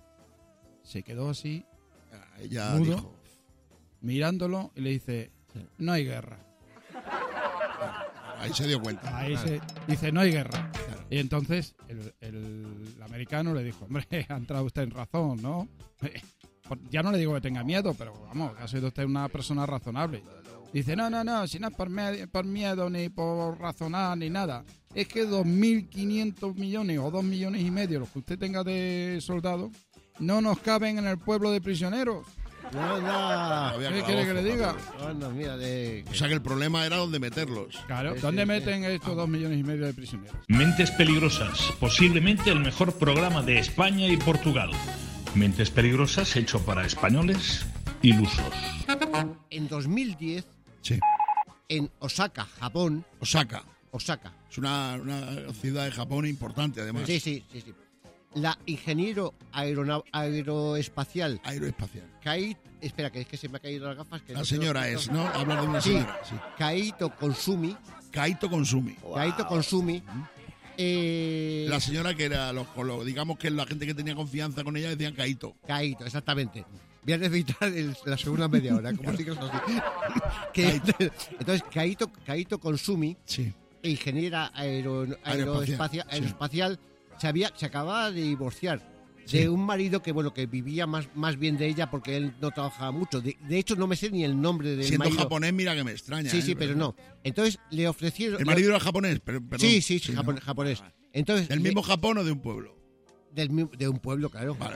Se quedó así, Ya mudo, dijo. mirándolo y le dice, no hay guerra. Ahí se dio cuenta. Ahí dice, no hay guerra. Y entonces el americano le dijo, hombre, ha entrado usted en razón, ¿no? Ya no le digo que tenga miedo, pero vamos, ha sido usted una persona razonable. Dice, no, si no es por miedo ni por razonar ni nada. Es que 2.500 millones o 2 millones y medio, los que usted tenga de soldados, no nos caben en el pueblo de prisioneros. ¿Qué quiere que le diga? O sea que el problema era dónde meterlos. Claro, ¿dónde meten estos 2 millones y medio de prisioneros? Mentes Peligrosas, posiblemente el mejor programa de España y Portugal. Mentes Peligrosas hecho para españoles ilusos. En 2010, sí, en Osaka, Japón. Osaka. Es una ciudad de Japón importante, además. Sí. La ingeniero aeroespacial. Espera, que es que se me ha caído las gafas. Que la señora es, ¿no? Hablar de una señora. Sí. Kaito Konsumi. Wow. Kaito Konsumi. La señora que era, digamos que la gente que tenía confianza con ella decían Kaito. Kaito, exactamente. Voy a necesitar la segunda media hora, como sigas así. Entonces, Kaito Konsumi, sí, ingeniera aeroespacial, se acababa de divorciar de un marido que vivía más bien de ella porque él no trabajaba mucho. De hecho, no me sé ni el nombre del Siendo marido. Japonés, mira que me extraña. Sí, pero no. Entonces le ofrecieron... ¿El marido era japonés? Perdón. Sí, japonés. Entonces, ¿del mismo Japón o de un pueblo? De un pueblo, claro. Vale.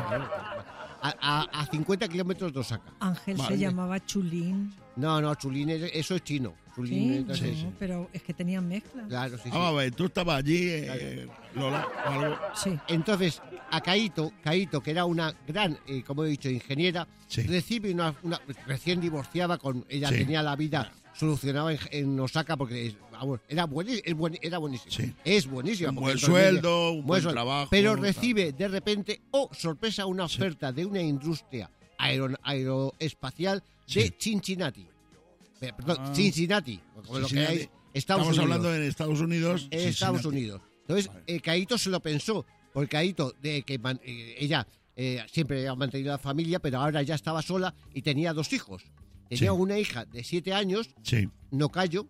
A 50 kilómetros de Osaka. Ángel se llamaba Chulín. No, Chulín, eso es chino. Chulín, sí, pero es que tenían mezcla. Claro, sí. Vamos a ver, tú estabas allí, Lola, o algo. Sí. Entonces, a Kaito, que era una gran, como he dicho, ingeniera, recibe una recién divorciada con ella, tenía la vida solucionada en Osaka porque era buenísima. Sí. Es buenísima. Un buen sueldo, un buen trabajo. Pero recibe de repente, sorpresa, una oferta de una industria aeroespacial de Cincinnati. Perdón, Cincinnati. Como lo que hay, Estamos hablando en Estados Unidos. Estados Unidos. Entonces, Kaito se lo pensó, porque Kaito, ella siempre ha mantenido la familia, pero ahora ya estaba sola y tenía 2 hijos. Tenía una hija de 7 años, Nocayo,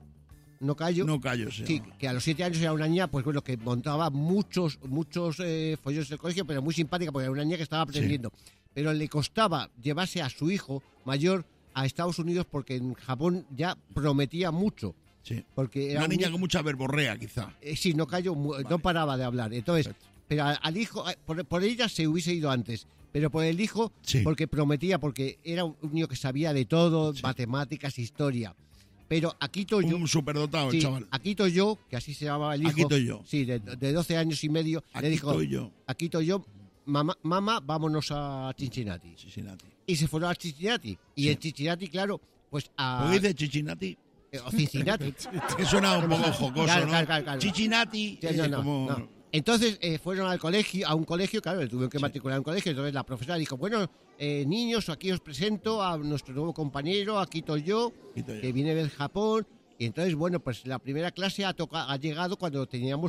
sí. Que a los 7 años era una niña, pues bueno, que montaba muchos follones del colegio, pero muy simpática, porque era una niña que estaba aprendiendo. Sí. Pero le costaba llevarse a su hijo mayor a Estados Unidos porque en Japón ya prometía mucho. Sí. Porque era una niña con mucha verborrea, quizá. Sí, no paraba de hablar. Entonces, pero al hijo, por ella se hubiese ido antes, pero por el hijo, porque prometía, porque era un niño que sabía de todo, matemáticas, historia. Pero Akito Yo... Un superdotado el chaval. Akito Yo, que así se llamaba el hijo. Akito Yo. Sí, de 12 años y medio. Le dijo, Akito Yo, mamá, vámonos a Cincinnati. Y se fueron a Cincinnati. Y en Cincinnati, claro, pues a... ¿Por qué dice Cincinnati? O Cincinnati. Que suena un poco jocoso, claro. Cincinnati. No. Entonces fueron a un colegio, claro, le tuvieron que matricular a un colegio. Entonces la profesora dijo, bueno, niños, aquí os presento a nuestro nuevo compañero, Akito Yo, que viene del Japón. Y entonces, bueno, pues la primera clase ha llegado cuando teníamos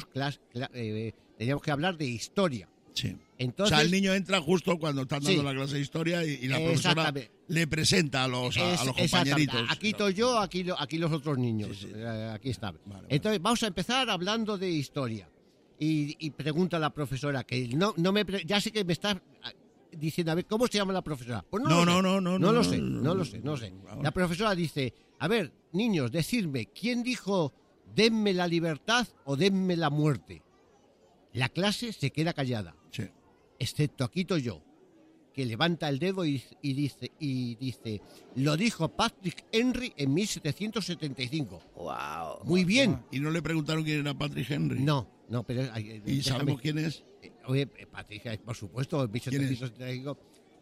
que hablar de historia. Sí. Entonces, o sea, el niño entra justo cuando están dando la clase de historia y la profesora le presenta a los compañeritos. Akito Yo, aquí los otros niños. Sí. Aquí está. Vale. Entonces, vamos a empezar hablando de historia. Y pregunta a la profesora, que ya sé que me está diciendo, a ver, ¿cómo se llama la profesora? Pues no lo sé. La profesora dice, a ver, niños, decidme, ¿quién dijo denme la libertad o denme la muerte? La clase se queda callada, excepto Akito Yo, que levanta el dedo y dice, lo dijo Patrick Henry en 1775. ¡Wow! Muy bien. ¿Y no le preguntaron quién era Patrick Henry? No, pero... ¿Y sabemos quién es? Oye, Patrick, por supuesto, en 1775,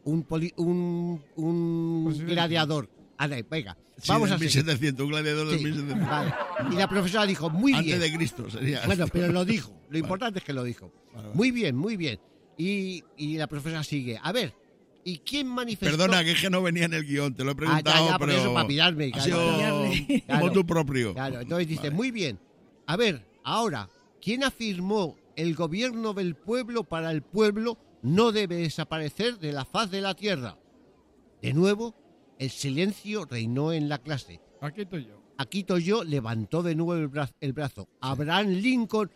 un gladiador. Venga, vamos a 1700, un gladiador de 1700. Vale. Y la profesora dijo, muy bien. Antes de Cristo sería. Bueno, pero lo dijo. Lo importante es que lo dijo. Vale. Muy bien. Y la profesora sigue. A ver, ¿y quién manifestó? Perdona, que es que no venía en el guión, te lo he preguntado, pero eso para pillarme. Ha sido como tú propio. Claro, entonces dice, muy bien. A ver, ahora, ¿quién afirmó el gobierno del pueblo para el pueblo no debe desaparecer de la faz de la tierra? De nuevo, el silencio reinó en la clase. Aquí estoy yo. Akito Yo levantó de nuevo el brazo. Abraham Lincoln,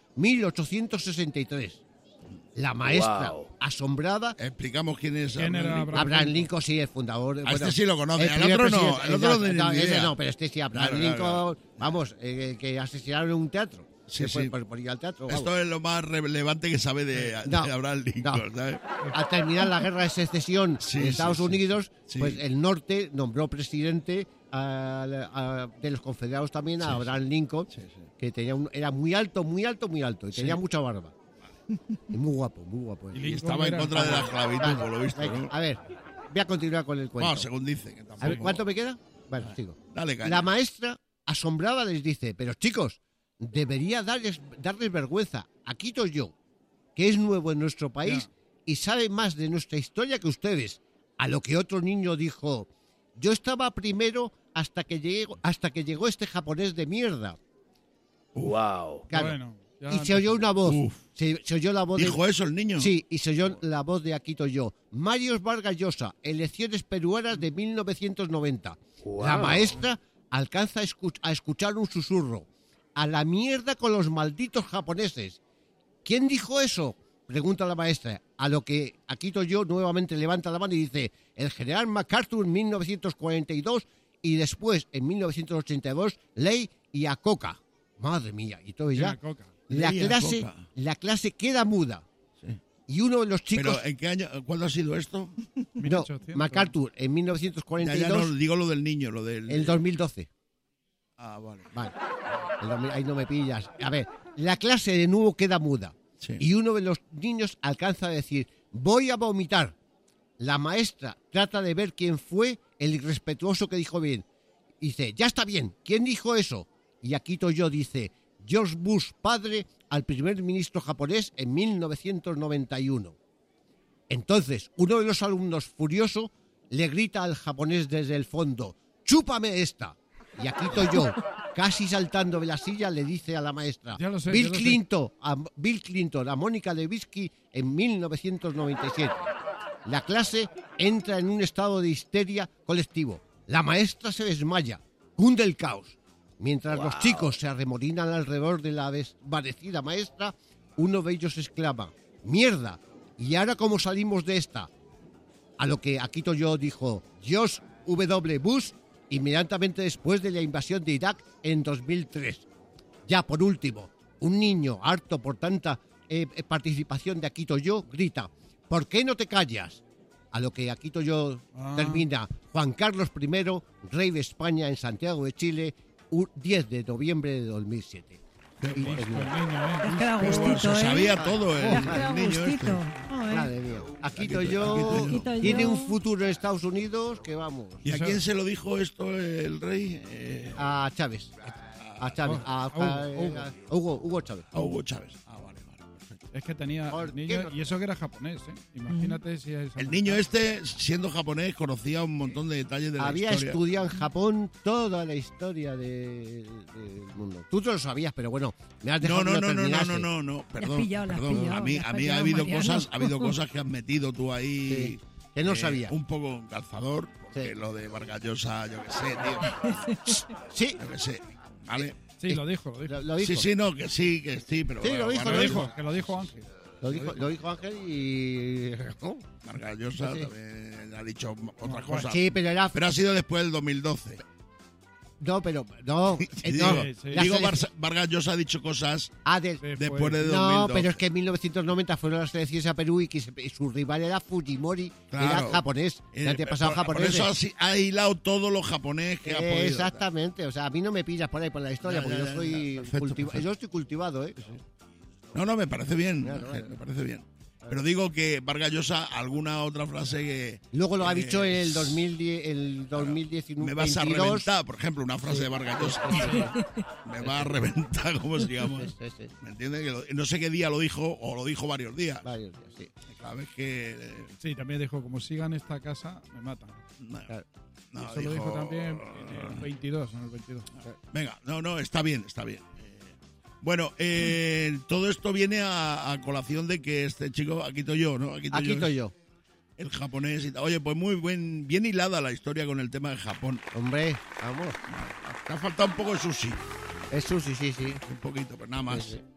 1863. La maestra, asombrada... Explicamos quién es Abraham Lincoln, sí, el fundador. Este sí lo conoce, el otro no. El otro no, ese no, pero este sí, Abraham Lincoln, vamos, que asesinaron en un teatro. Sí. Por ir al teatro. Esto vamos. es lo más relevante que sabe de Abraham Lincoln, ¿sabes? Al terminar la guerra de secesión en Estados Unidos, pues el norte nombró presidente de los confederados también a Abraham Lincoln, que era muy alto, y tenía mucha barba. Y muy guapo. Y estaba en contra de la esclavitud, por lo visto, ¿no? A ver, voy a continuar con el cuento. Bueno, según dice. Que tampoco... A ver, ¿cuánto me queda? Bueno, sigo. Dale, caña. La maestra, asombrada, les dice, pero chicos, debería darles vergüenza. Akito Yo, que es nuevo en nuestro país y sabe más de nuestra historia que ustedes. A lo que otro niño dijo, yo estaba primero hasta que llegó este japonés de mierda. Wow. Claro. Bueno, y se oyó una voz. Se oyó la voz. ¿Dijo eso el niño? Sí, y se oyó la voz de Akito Yo. Marios Vargas Llosa, elecciones peruanas de 1990. Wow. La maestra alcanza a escuchar un susurro. A la mierda con los malditos japoneses. ¿Quién dijo eso? Pregunta la maestra. A lo que Akito Yo nuevamente levanta la mano y dice, el general MacArthur en 1942 y después en 1982 Ley y Acoca. Madre mía, y todo ya. La clase queda muda. Sí. Y uno de los chicos... ¿Pero en qué año? ¿Cuándo ha sido esto? No, MacArthur en 1942... Ya no digo lo del niño, lo del... El 2012. Ah, vale. Ahí no me pillas. A ver, la clase de nuevo queda muda. Sí. Y uno de los niños alcanza a decir, voy a vomitar. La maestra trata de ver quién fue el irrespetuoso que dijo bien. Dice, ya está bien, ¿quién dijo eso? Y Akito Yo dice, George Bush padre al primer ministro japonés en 1991. Entonces, uno de los alumnos furioso le grita al japonés desde el fondo, ¡chúpame esta! Y Akito Yo, casi saltando de la silla, le dice a la maestra, Bill Clinton, a Mónica Lewinsky en 1997. La clase entra en un estado de histeria colectivo. La maestra se desmaya, cunde el caos. Mientras los chicos se arremolinan alrededor de la desvanecida maestra, uno de ellos exclama, ¡mierda! ¿Y ahora cómo salimos de esta? A lo que Akito Yo dijo, George W. Bush, inmediatamente después de la invasión de Irak en 2003. Ya por último, un niño harto por tanta participación de Akito Yo grita, ¿por qué no te callas? A lo que Akito Yo termina, Juan Carlos I, rey de España en Santiago de Chile, 10 de noviembre de 2007. Les queda gustito, Se sabía todo Les queda el niño gustito. este. Madre mía. Akito Yo tiene un futuro en Estados Unidos que vamos. ¿Y a quién se lo dijo esto el rey? A Chávez. A Chávez. A Hugo Chávez. A Hugo Chávez. Ah, vale, perfecto. Es que tenía el niño, y eso que era japonés, ¿eh? Imagínate si es... El niño este, siendo japonés, conocía un montón de detalles de la historia. Había estudiado en Japón toda la historia del mundo. Tú te lo sabías, pero bueno, me has dejado No, La perdón. has pillado, A mí ha habido cosas que has metido tú ahí. Sí, que no sabía. Un poco calzador, porque lo de Vargas Llosa, yo qué sé, tío. Sí. Yo qué sé, ¿vale? Sí, lo dijo. Lo dijo. Sí, no, que sí, pero... Sí, bueno, lo dijo. Que lo dijo Ángel. Lo dijo Ángel y... Vargas Llosa Sí. también ha dicho otras cosas. Sí, pero era... Pero ha sido después del 2012. No, pero... No, sí. La Digo, selección- Vargas Llosa ha dicho cosas después de 2012. No, pero es que en 1990 fueron las elecciones a Perú y su rival era Fujimori, que era japonés, el antepasado japonés. Por eso ha hilado todo lo japonés que ha podido. Exactamente, o sea, a mí no me pillas por ahí por la historia, porque yo soy yo estoy cultivado, ¿eh? No, me parece bien, Claro. me parece bien. Pero digo que Vargas Llosa, alguna otra frase que... Luego lo ha dicho el 2019. Me vas a reventar, por ejemplo, una frase de Vargas Llosa. Me va a reventar, como sigamos. Sí. ¿Me entiendes? No sé qué día lo dijo, o lo dijo varios días. Varios días, sí. Cada vez que... Sí, también dijo, como sigan esta casa, me matan. Claro. No, Eso lo dijo también en el 22. Venga, está bien. Bueno, todo esto viene a colación de que este chico, Akito Yo, ¿no? Akito Yo. El japonés y tal. Oye, pues muy bien hilada la historia con el tema de Japón. Hombre, vamos. Te ha faltado un poco de sushi. Es sushi, sí. Un poquito, pero nada más. Sí.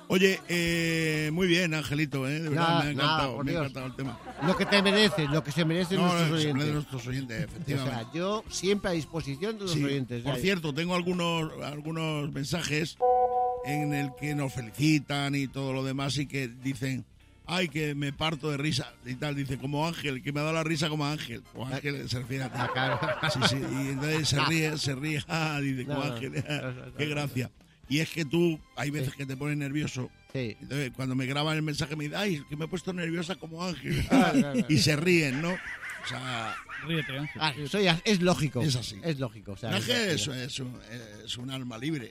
Oye, muy bien, Angelito, de verdad, me ha por encantado Dios. el tema. Lo que te mereces, lo que se merecen nuestros oyentes. De nuestros oyentes, efectivamente. O sea, yo siempre a disposición de los oyentes. Por cierto, tengo algunos mensajes en el que nos felicitan y todo lo demás y que dicen, ay, que me parto de risa y tal. Dice, como Ángel, que me ha dado la risa como Ángel. O Ángel se refiere a ti. Claro. Sí, y entonces se ríe, dice, como Ángel, qué gracia. Y es que tú, hay veces que te pones nervioso. Sí. Entonces, cuando me graban el mensaje me dicen, ay, que me he puesto nerviosa como Ángel. Y se ríen, ¿no? O sea... Ríete, Ángel. Es lógico. Es así. Es lógico. O sea, Ángel es un alma libre.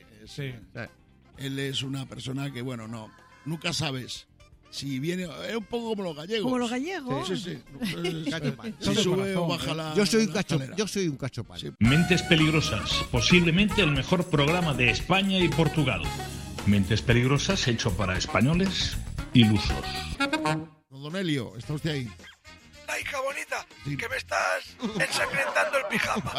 Él es una persona que, bueno, nunca sabes si viene... Es un poco como los gallegos. Como los gallegos. Sí. Si sube o baja la... Yo soy un escalera. cachopal. Sí. Mentes Peligrosas, posiblemente el mejor programa de España y Portugal. Mentes Peligrosas hecho para españoles ilusos. Don Elio, ¿está usted ahí? La hija bonita, Sí. que me estás ensangrentando el pijama.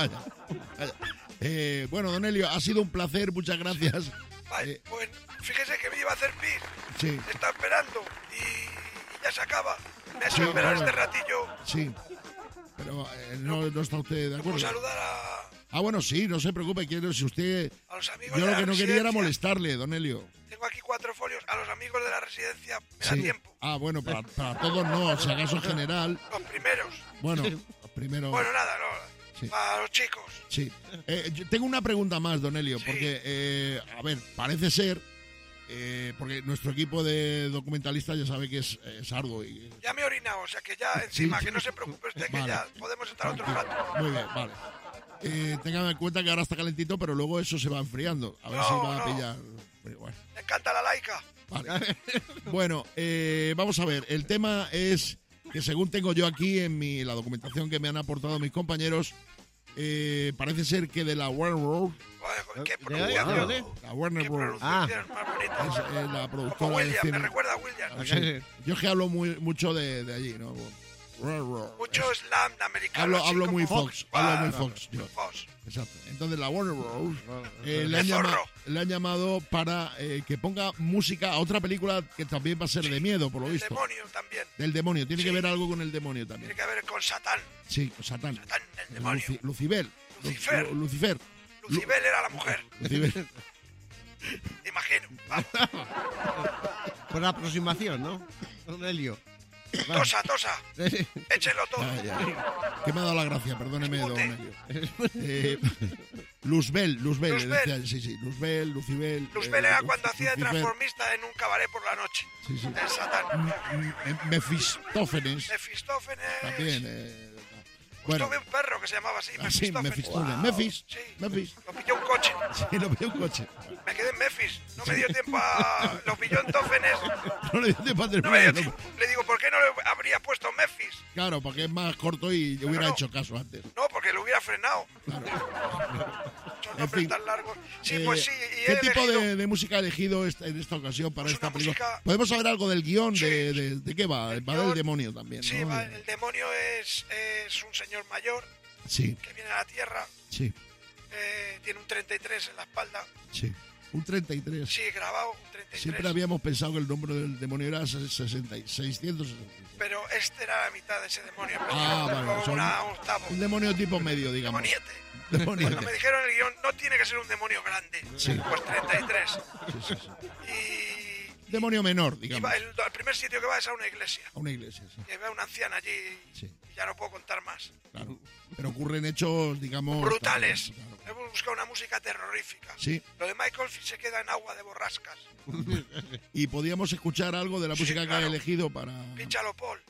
Vaya. Bueno, Don Elio, ha sido un placer, muchas gracias. Vale, pues fíjese que me iba a hacer pis. Sí. Está esperando y ya se acaba. Me ha Sí, hecho esperar bueno. este ratillo. Sí, pero no está usted de acuerdo. Por saludar Bueno, sí, no se preocupe, quiero, si usted... a los amigos Yo de lo la que no quería era residencia. molestarle, Don Elio. Tengo aquí 4 folios. A los amigos de la residencia me da Sí. tiempo. Bueno, para todos no, si acaso en general. Los primeros. Bueno, primero... Bueno, nada, no. Sí. Para los chicos. Sí. Yo tengo una pregunta más, Don Elio, porque, a ver, parece ser, porque nuestro equipo de documentalistas ya sabe que es arduo y... Ya me he orinado, o sea que ya encima, Sí. que no se preocupe usted, que Vale. ya podemos estar otro rato. Muy bien, vale. Tengan en cuenta que ahora está calentito, pero luego eso se va enfriando. A ver si va a pillar... Bueno. Me encanta la laica. Vale. Bueno, vamos a ver. El tema es que según tengo yo aquí en la documentación que me han aportado mis compañeros, parece ser que de la Warner Bros. ¿Qué pronunciación? La Warner Bros. Más bonita. Es la Como productora de William, cine. me recuerda a William. Sí. Yo es que hablo mucho de allí, ¿no? Mucho slam americano. así Hablo como muy Fox. Hablo muy Claro, Fox. Yo. Fox. Exacto. Entonces la Warner Bros. De Le zorro. han llamado para que ponga música a otra película que también va a ser de miedo, por lo El visto. demonio también. Del demonio. Tiene que ver algo con el demonio también. Tiene que ver con Satán. Sí, con Satán. Satán, el demonio. Lucifer. Lucifer. Lucifer. Lucibel era la mujer. Lucifer. Imagino. Vamos. Por la aproximación, ¿no? Don Elio. Tosa. Échelo todo. Que me ha dado la gracia, perdóneme, Don Elio. Luzbel, Luzbel. decía, sí, Luzbel, Lucibel. Luzbel era cuando hacía de Lucifer. transformista en un cabaret por la noche. Sí. El Satán. Mefistófeles. Mefistófeles. También. Pues tuve un perro que se llamaba así, Sí, Mefistófeles. Mefis. Sí. Mefis. Lo pilló un coche. Sí, lo pilló un coche. Me quedé en Mefis. No me dio tiempo a... Lo pilló en Tófenes. No le dio tiempo a No me dio terminar. tiempo. Le digo, ¿por qué no le habría puesto Mefis? Claro, porque es más corto y yo hubiera no. hecho caso antes. No, porque lo hubiera frenado. Son En nombres fin. tan largos. Sí, pues sí. Y ¿Qué he tipo elegido de música ha elegido en esta ocasión para Pues esta una película? música- ¿Podemos saber algo del guión? ¿De qué va? Va del guión- demonio también, Sí, ¿no? el demonio es un señor mayor Sí, que viene a la Tierra. sí, Tiene un 33 en la espalda. sí. Un 33. Sí, grabado, un 33. Siempre habíamos pensado que el nombre del demonio era 660. Pero este era la mitad de ese demonio. Vale. Como son un octavo. un demonio tipo medio, digamos. Demoniete. Demoniete. Cuando me dijeron el guión, no tiene que ser un demonio grande. Sí. Pues 33. Sí. Y Demonio menor, digamos. el primer sitio que va es a una iglesia. A una iglesia, sí. Y ve a una anciana allí Sí. y ya no puedo contar más. Claro. Pero ocurren hechos, digamos... Brutales. Claro. Hemos buscado una música terrorífica. Sí. Lo de Michael se queda en agua de borrascas. Y podíamos escuchar algo de la Sí, música que claro. ha elegido para... Pínchalo, Paul.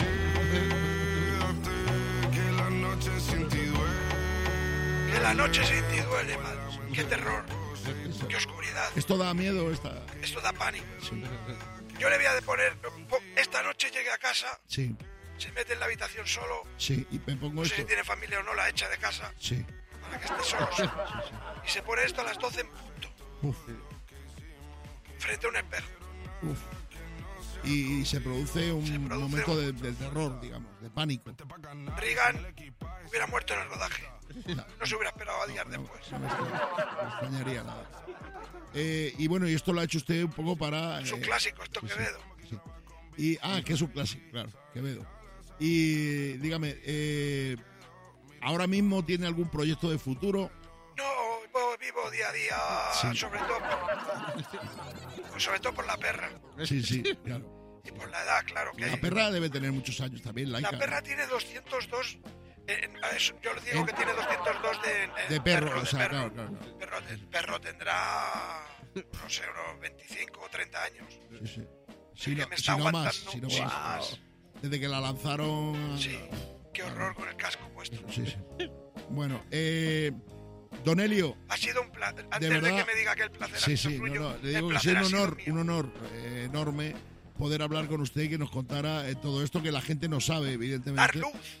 Que la noche sin ti duele, madre. Qué terror. Qué oscuridad. Esto da miedo, Esto da pánico. Sí. Yo le voy a poner... Esta noche llegue a casa, Sí, se mete en la habitación solo. sí, y me pongo No sé esto. si tiene familia o no, la echa de casa Sí. para que esté solo. Y se pone esto a las 12 en punto, Uf, frente a un espejo. uf. y se produce un momento de terror, digamos, de pánico. Reagan hubiera muerto en el rodaje. No se hubiera esperado a días después. No me extrañaría nada. Y bueno, y esto lo ha hecho usted un poco para... Es un clásico, esto Quevedo. Sí. Y, que es un clásico, claro, Quevedo. Y dígame, ¿ahora mismo tiene algún proyecto de futuro? No, vivo día a día, sobre todo por la perra. Sí, claro. Y por la edad, claro que La perra debe tener muchos años también, Laika. La perra tiene 202... yo le digo que tiene 202 de perro, o sea, claro. El perro tendrá, no sé, unos 25 o 30 años. Sí. Si no más. Desde que la lanzaron... Sí, qué horror con el casco puesto. Sí. Bueno, Don Elio. Ha sido un placer. Antes de que me diga que el placer ha sido suyo, le digo que es un honor enorme poder hablar con usted y que nos contara todo esto que la gente no sabe, evidentemente.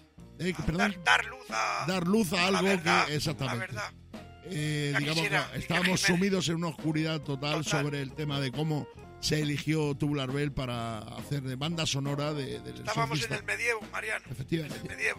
Dar luz a algo verdad, que... Exactamente. La verdad. Digamos que estábamos sumidos en una oscuridad total sobre el tema de cómo se eligió Tubular Bell para hacer de banda sonora del Estábamos surfista. en el medievo, Mariano. Efectivamente. En el medievo.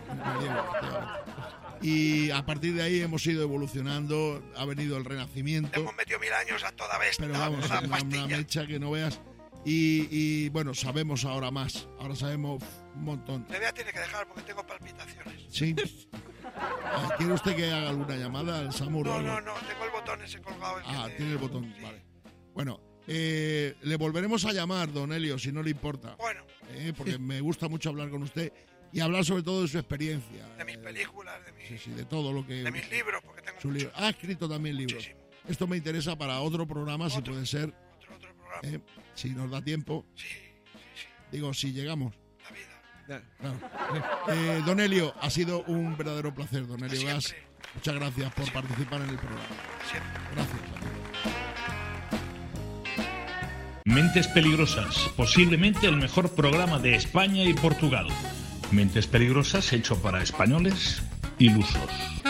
Y a partir de ahí hemos ido evolucionando, ha venido el Renacimiento. Hemos metido 1000 años a toda bestia. Pero vamos, una mecha que no veas. Y bueno, sabemos ahora más. Ahora sabemos un montón. Le voy a tener que dejar porque tengo palpitaciones. Sí. ¿Quiere usted que haga alguna llamada al SAMUR? No, tengo el botón ese colgado. Tiene el botón, sí. Vale. Bueno, le volveremos a llamar, don Elio, si no le importa. Bueno. Porque me gusta mucho hablar con usted y hablar sobre todo de su experiencia. De mis películas, de todo lo que... De mis libros, porque tengo muchos. Ha escrito también libros. Muchísimo. Esto me interesa para otro programa, si puede ser. Otro programa. Si nos da tiempo. Sí. Digo, si llegamos. La vida. Claro. Don Elio, ha sido un verdadero placer, don Elio Gas. Muchas gracias por participar en el programa. Siempre. Gracias. Mentes Peligrosas, posiblemente el mejor programa de España y Portugal. Mentes Peligrosas hecho para españoles ilusos.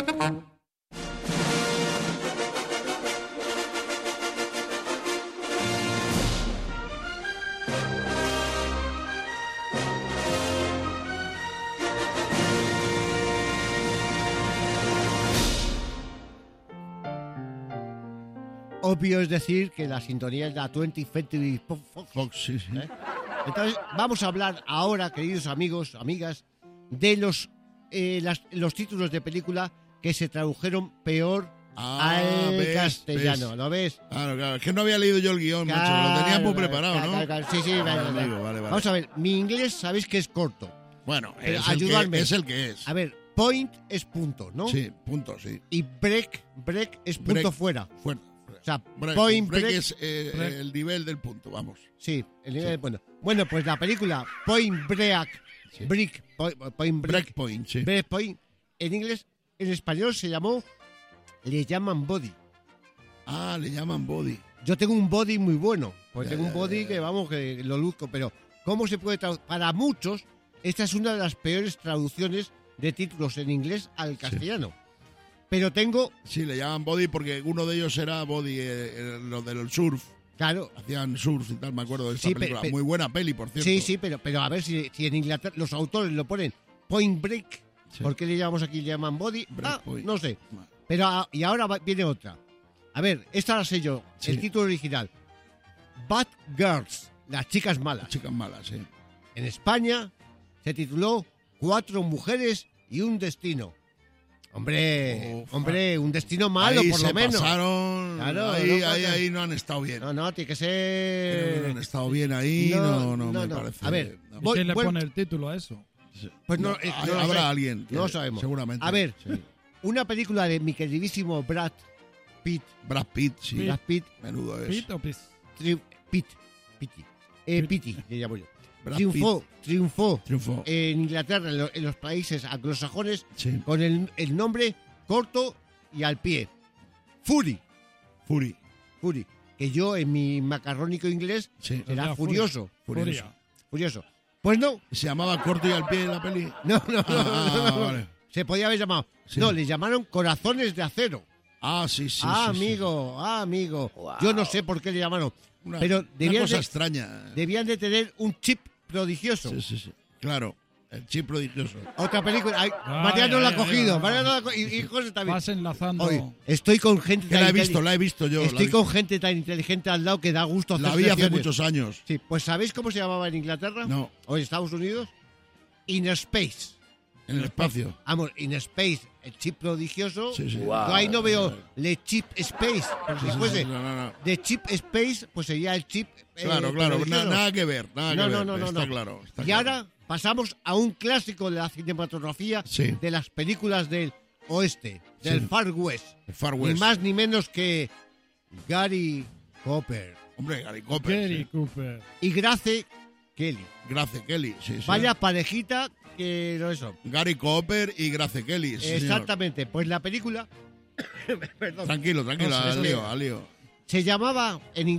Obvio es decir que la sintonía es la 20th Century Fox. Sí. Entonces, vamos a hablar ahora, queridos amigos, amigas, de los títulos de película que se tradujeron peor al castellano. ¿Lo ves? Claro. Es que no había leído yo el guión, macho. Lo tenía muy preparado, ¿no? Claro. Sí, vale. Vamos a ver, mi inglés sabéis que es corto. Bueno, ayudadme. Es el que es. A ver, point es punto, ¿no? Sí, punto, sí. Y break es punto fuera. Fuera. O sea, break es el nivel del punto, vamos. Sí, el nivel del punto. Bueno, pues la película Point Break, sí. Breakpoint, sí. Breakpoint, en inglés, en español se llamó Le llaman Body. Le llaman Body. Yo tengo un body muy bueno, pues tengo un body que vamos, que lo luzco, pero ¿cómo se puede traducir? Para muchos, esta es una de las peores traducciones de títulos en inglés al castellano. Sí. Pero tengo... Sí, le llaman Body porque uno de ellos era Body, lo del surf. Claro. Hacían surf y tal, me acuerdo de esta película. Muy buena peli, por cierto. Sí, pero a ver si en Inglaterra los autores lo ponen Point Break. Sí. ¿Por qué le llamamos aquí, le llaman Body? No sé. Pero y ahora viene otra. A ver, esta la sé yo. Sí. El título original. Bad Girls, las chicas malas. Las chicas malas, sí. En España se tituló 4 mujeres y un destino. Hombre, un destino malo, ahí por lo menos. Pasaron, claro, ahí no han estado bien. No, tiene que ser... Creo que no han estado bien ahí, no me parece. A ver, ¿quién le pone el título a eso? Pues habrá alguien. No lo sabemos. Seguramente. A ver, una película de mi queridísimo Brad Pitt. Sí. Brad Pitt. Menudo es. ¿Pitt o Pitt? Pitti, le llamo yo. Triunfó en Inglaterra, en los países anglosajones, con el nombre corto y al pie. Fury. Que yo en mi macarrónico inglés era furioso. Pues no. ¿Se llamaba corto y al pie la peli? No. Vale. Se podía haber llamado. Sí. No, le llamaron Corazones de Acero. Sí. Amigo. Wow. Yo no sé por qué le llamaron. Pero una debían cosa de, extraña. Debían de tener un chip prodigioso. Sí. Claro, el chip prodigioso. Otra película. Ay, Ay, Mariano lo ha ay, cogido. ay, Mariano lo ha cogido. Y José también. Vas enlazando. Oye, estoy con gente Que tan la he visto yo. Estoy con gente tan inteligente al lado que da gusto hacer La vi hace secciones. muchos años. Sí, pues ¿sabéis cómo se llamaba en Inglaterra? No. ¿O en Estados Unidos? In Space. En el espacio. Vamos, In Space, el chip prodigioso. Sí. Wow. Yo ahí no veo le chip space. Pero si fuese No. de chip space, pues sería el chip. Claro, prodigioso. nada que ver. No. Está claro. Y ahora pasamos a un clásico de la cinematografía Sí. de las películas del oeste, del Sí. Far West. El Far West. Ni más ni menos que Gary Cooper Hombre, Gary Cooper. Gary Sí. Cooper. y Grace Kelly. Grace Kelly, sí. Vaya parejita que no eso. Gary Cooper y Grace Kelly. Sí, señor. Exactamente. Pues la película perdón, Tranquilo, No, sí, al lío. se llamaba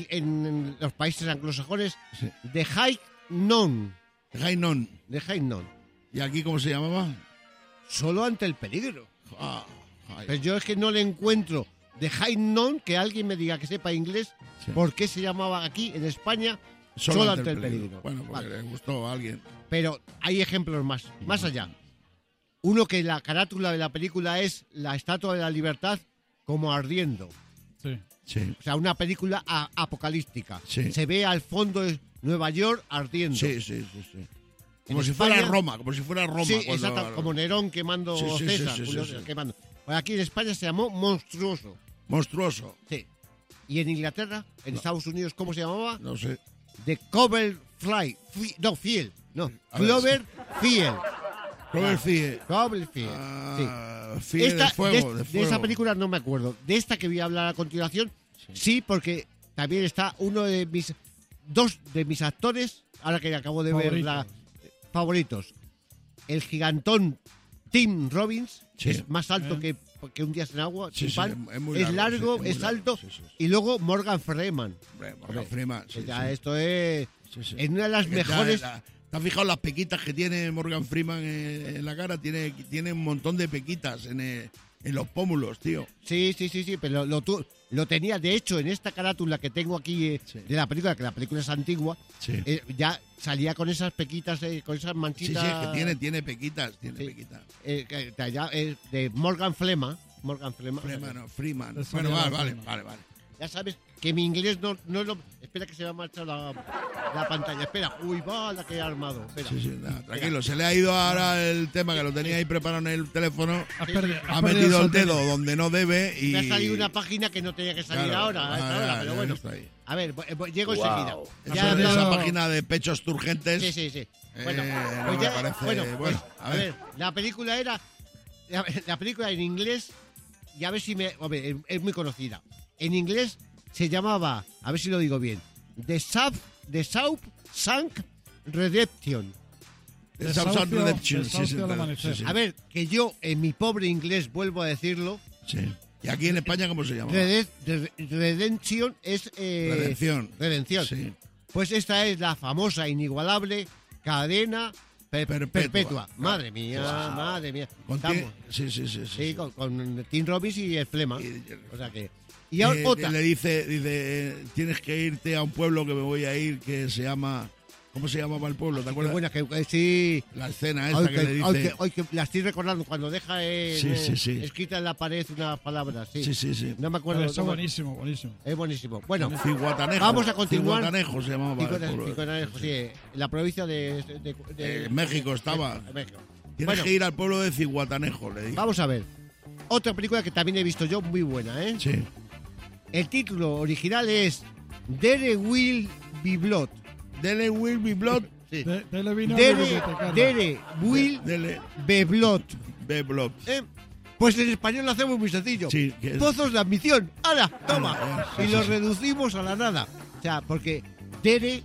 en los países anglosajones Sí. The High Noon. High Non. The High Noon. ¿Y aquí cómo se llamaba? Solo ante el peligro. Ah, ay. Pero yo es que no le encuentro The High Noon, que alguien me diga que sepa inglés, Sí. por qué se llamaba aquí en España Solo ante el peligro. Bueno, porque Vale. le gustó a alguien. Pero hay ejemplos más allá. Uno que la carátula de la película es la Estatua de la Libertad como ardiendo. Sí. Sí. O sea, una película apocalíptica. Sí. Se ve al fondo de Nueva York ardiendo. Sí. Como En si España- fuera Roma, Sí, cuando- exacto, como Nerón quemando Sí, sí, César. sí, Julio sí. César quemando. Pues aquí en España se llamó Monstruoso. Monstruoso. Sí. Y en Inglaterra, en Estados Unidos, ¿cómo se llamaba? No sé. The Cloverfield. Field. No, A ver, Cloverfield. Cloverfield. Cloverfield. Ah, Sí. Field de fuego, de esa película no me acuerdo. De esta que voy a hablar a continuación, sí, porque también está uno de dos de mis actores, ahora que acabo de ver favoritos. El gigantón Tim Robbins, Sí. es más alto que Un día sin agua, Sí, sin sí, pan. es muy Es largo, largo, sí, es muy es largo, alto. sí, sí, sí. Y luego Morgan Freeman. Hombre, Morgan Freeman. Sí, Ya sí. esto es Sí. en una de las Que mejores. ¿Te has fijado las pequitas que tiene Morgan Freeman en la cara? Tiene un montón de pequitas en los pómulos, tío. Sí, pero lo tenía. De hecho, en esta carátula que tengo aquí de la película, que la película es antigua, Sí. ya salía con esas pequitas, con esas Sí, manchitas. es que tiene pequitas, pequitas. De Morgan Freeman. Freeman. Eso Bueno, ya vale. Ya sabes que mi inglés no es lo. Espera que se va a marchar la pantalla. Espera, uy, va la que he armado. Espera. Sí, nada, tranquilo. Se le ha ido ahora el tema que lo tenía ahí preparado en el teléfono. Has Ha perdido metido el satélite. dedo donde no debe y. Me ha salido una página que no tenía que salir Claro, ahora, a esta hora, pero ya bueno. está ahí. A ver, llego Wow. enseguida. Esa, Ya, esa no. página de pechos turgentes. Sí. Bueno, no pues me ya, parece- bueno, bueno, a ver, la película era. La película en inglés, y a ver si me. Hombre, es muy conocida. En inglés se llamaba, a ver si lo digo bien, The Shawshank Redemption. The Shawshank Redemption, Desahucio sí, al amanecer. sí. A ver, que yo en mi pobre inglés vuelvo a decirlo. Sí. ¿Y aquí en España cómo se llama? Redemption es. Redención. Redención. Sí. Pues esta es la famosa, inigualable cadena perpetua. Madre mía, Wow. madre mía. Con Estamos- sí. con Tim Robbins y el Flema. Y- O sea que. Y ahora otra. Le dice, tienes que irte a un pueblo que me voy a ir que se llama. ¿Cómo se llamaba el pueblo? ¿Te Qué acuerdas? buena, que sí. La escena esta Hoy que le dice. hoy que la estoy recordando cuando deja Sí. escrita en la pared una palabra. Sí. Sí. No me acuerdo. Eso no me- buenísimo. Es buenísimo. Bueno, Ciguatanejo. vamos a continuar. Ciguatanejo se llamaba el pueblo. Ciguatanejo, sí, en la provincia de México estaba. de México. Tienes Bueno, que ir al pueblo de Ciguatanejo, le dije. vamos a ver. Otra película que también he visto yo, muy buena, ¿eh? Sí. El título original es There Will Be Blood. Dele Will Be Blood. Sí. Dele vino There Will Dele Be Blood. Be Blood. Pues en español lo hacemos muy sencillo. Sí, que es- Pozos de ambición. ¡Hala! Toma. sí, Y sí, lo sí. reducimos a la nada. O sea, porque Tere,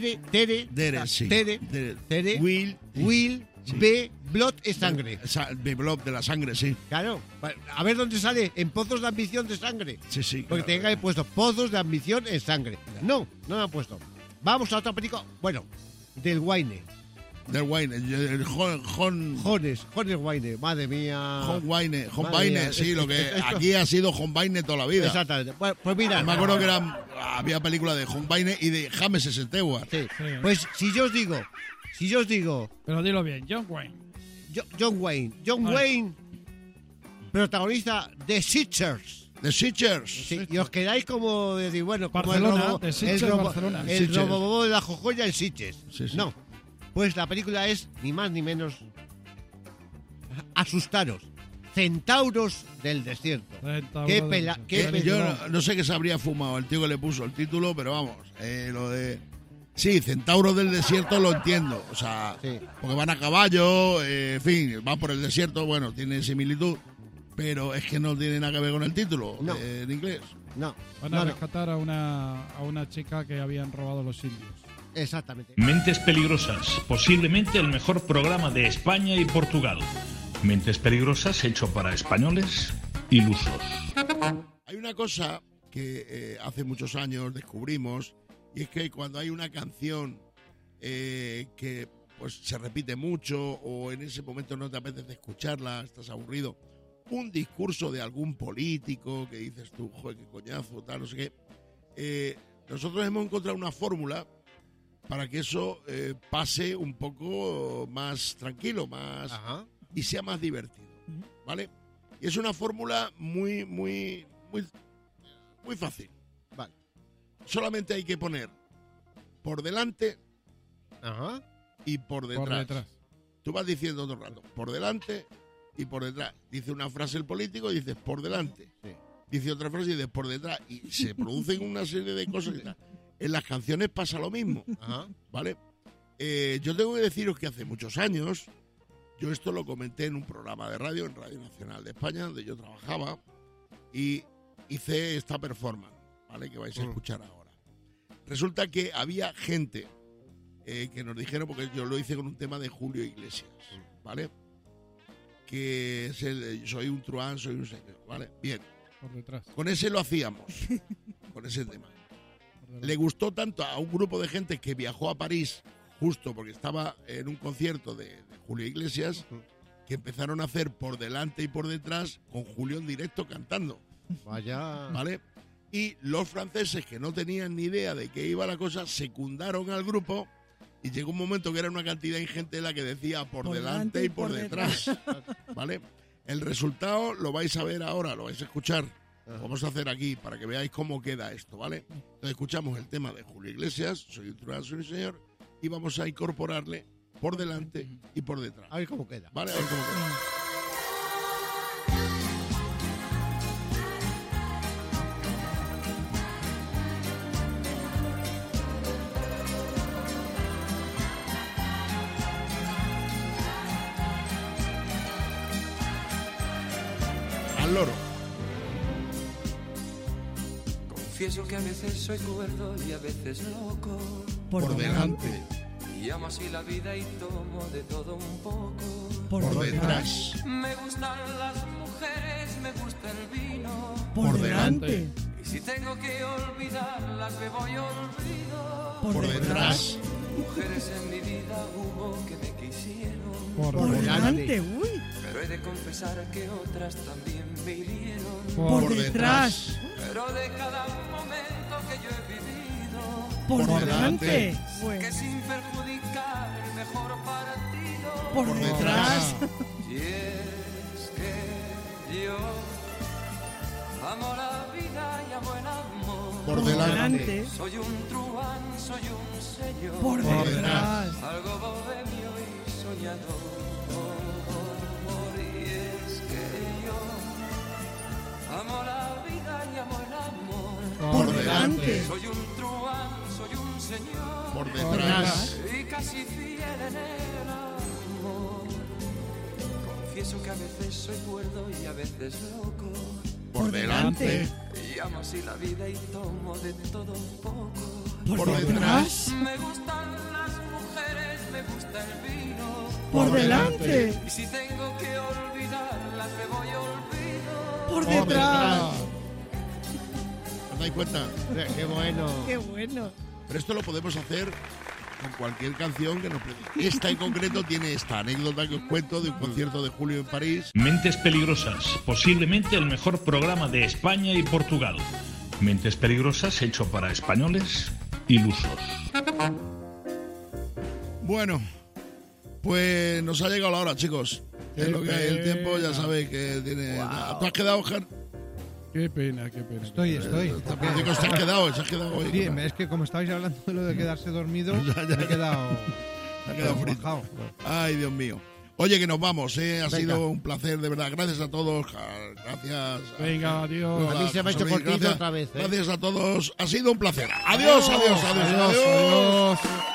sí. Tere, Dele. Will. Sí. Be Blood es sangre. Be Blood de la sangre, sí. Claro. A ver dónde sale. En pozos de ambición de sangre. Sí. Porque tenga que haber puesto pozos de ambición en sangre. No me han puesto. Vamos a otra película. Bueno, del Wayne. Del Wayne, el Jones Wayne, madre mía. Wayne, Madre mía, sí, lo que esto- aquí ha sido Wayne toda la vida. Exactamente. Bueno, pues mira. Me acuerdo que había película de Wayne y de James Stewart. Sí. Pues si yo os digo, Pero dilo bien, John Wayne. John Wayne protagoniza The Sitchers. The Sitchers. Sí, y os quedáis como decir, bueno, Barcelona, como The Sitges, Barcelona. el Sitges. robobobo de la Jojoya en Sitges. Sí, sí. No, pues la película es ni más ni menos asustaros. Centauros del desierto. Yo no sé qué se habría fumado el tío que le puso el título, pero vamos, lo de... Sí, Centauros del desierto lo entiendo, o sea, porque van a caballo, en fin, van por el desierto, bueno, tiene similitud, pero es que no tiene nada que ver con el título en inglés. No. Van a rescatar a una chica que habían robado los indios. Exactamente. Mentes Peligrosas, posiblemente el mejor programa de España y Portugal. Mentes Peligrosas hecho para españoles y lusos. Hay una cosa que hace muchos años descubrimos, y es que cuando hay una canción que pues se repite mucho o en ese momento no te apetece escucharla, estás aburrido, un discurso de algún político que dices tú, joder, qué coñazo, tal, no sé qué, nosotros hemos encontrado una fórmula para que eso pase un poco más tranquilo, más y sea más divertido, ¿vale? Y es una fórmula muy fácil. Vale. Solamente hay que poner por delante y por detrás. Por detrás. Tú vas diciendo todo el rato, por delante y por detrás. Dice una frase el político y dices por delante. Sí. Dice otra frase y dices por detrás. Y se producen una serie de cosas. En las canciones pasa lo mismo. ¿Vale? Yo tengo que deciros que hace muchos años, yo esto lo comenté en un programa de radio, en Radio Nacional de España, donde yo trabajaba, y hice esta performance, ¿vale? Que vais a escuchar ahora. Resulta que había gente que nos dijeron, porque yo lo hice con un tema de Julio Iglesias, ¿vale? Que es soy un truán, soy un señor, ¿vale? Bien. Por detrás. Con ese lo hacíamos, con ese tema. Le gustó tanto a un grupo de gente que viajó a París justo porque estaba en un concierto de Julio Iglesias, que empezaron a hacer por delante y por detrás con Julio en directo cantando. Vaya. ¿Vale? Y los franceses, que no tenían ni idea de qué iba la cosa, secundaron al grupo y llegó un momento que era una cantidad ingente la que decía por delante y por detrás. ¿Vale? El resultado lo vais a ver ahora, lo vais a escuchar. Vamos a hacer aquí para que veáis cómo queda esto, ¿vale? Entonces escuchamos el tema de Julio Iglesias, soy un truán, soy un señor, y vamos a incorporarle por delante y por detrás. A ver cómo queda. ¿Vale? A ver cómo queda. Al loro. Confieso que a veces soy cuerdo y a veces loco. Por delante. Y amo así la vida y tomo de todo un poco. Por detrás. Me gustan las mujeres, me gusta el vino. Por delante. Y si tengo que olvidarlas, me voy olvido. Por detrás. Mujeres en mi vida hubo que me quisieron. Por delante, uy. Pero he de confesar que otras también me hirieron. Por detrás. Pero de cada momento que yo he vivido. Por delante. Que sin perjudicar el mejor partido. Por detrás. Y es que yo amo la vida y amo el amor. Por delante. Soy un truán, soy un señor. Por detrás. Algo bohemio y soñador. Y es que yo amo la vida y amo el amor. Por delante. Soy un truán, soy un señor. Por detrás. Y casi fiel en el amor. Confieso que a veces soy cuerdo y a veces loco. Por delante. Y amo así la vida y tomo de todo un poco. Por detrás. Me gustan las mujeres, me gusta el vino. Por delante. Y si tengo que olvidarlas, me voy olvido. Por detrás. ¿Os dais cuenta? Qué bueno. Qué bueno. Pero esto lo podemos hacer con cualquier canción que nos predique. Esta en concreto tiene esta anécdota que os cuento de un concierto de Julio en París. Mentes Peligrosas, posiblemente el mejor programa de España y Portugal. Mentes Peligrosas hecho para españoles ilusos. Bueno, pues nos ha llegado la hora, chicos. Es lo que hay, el tiempo ya sabéis que tiene... Wow. ¿Tú has quedado, Oscar? Qué pena, qué pena. Estoy. ¿Se has quedado hoy? Sí, es que como estabais hablando de lo de quedarse dormido, me he quedado frito. bajado. Ay, Dios mío. Oye, que nos vamos, ¿eh? Ha Venga. sido un placer, de verdad. Gracias a todos. Gracias. Venga, adiós. A mí se me ha hecho José Luis, cortito gracias. otra vez. Gracias a todos. Ha sido un placer. Adiós. Adiós.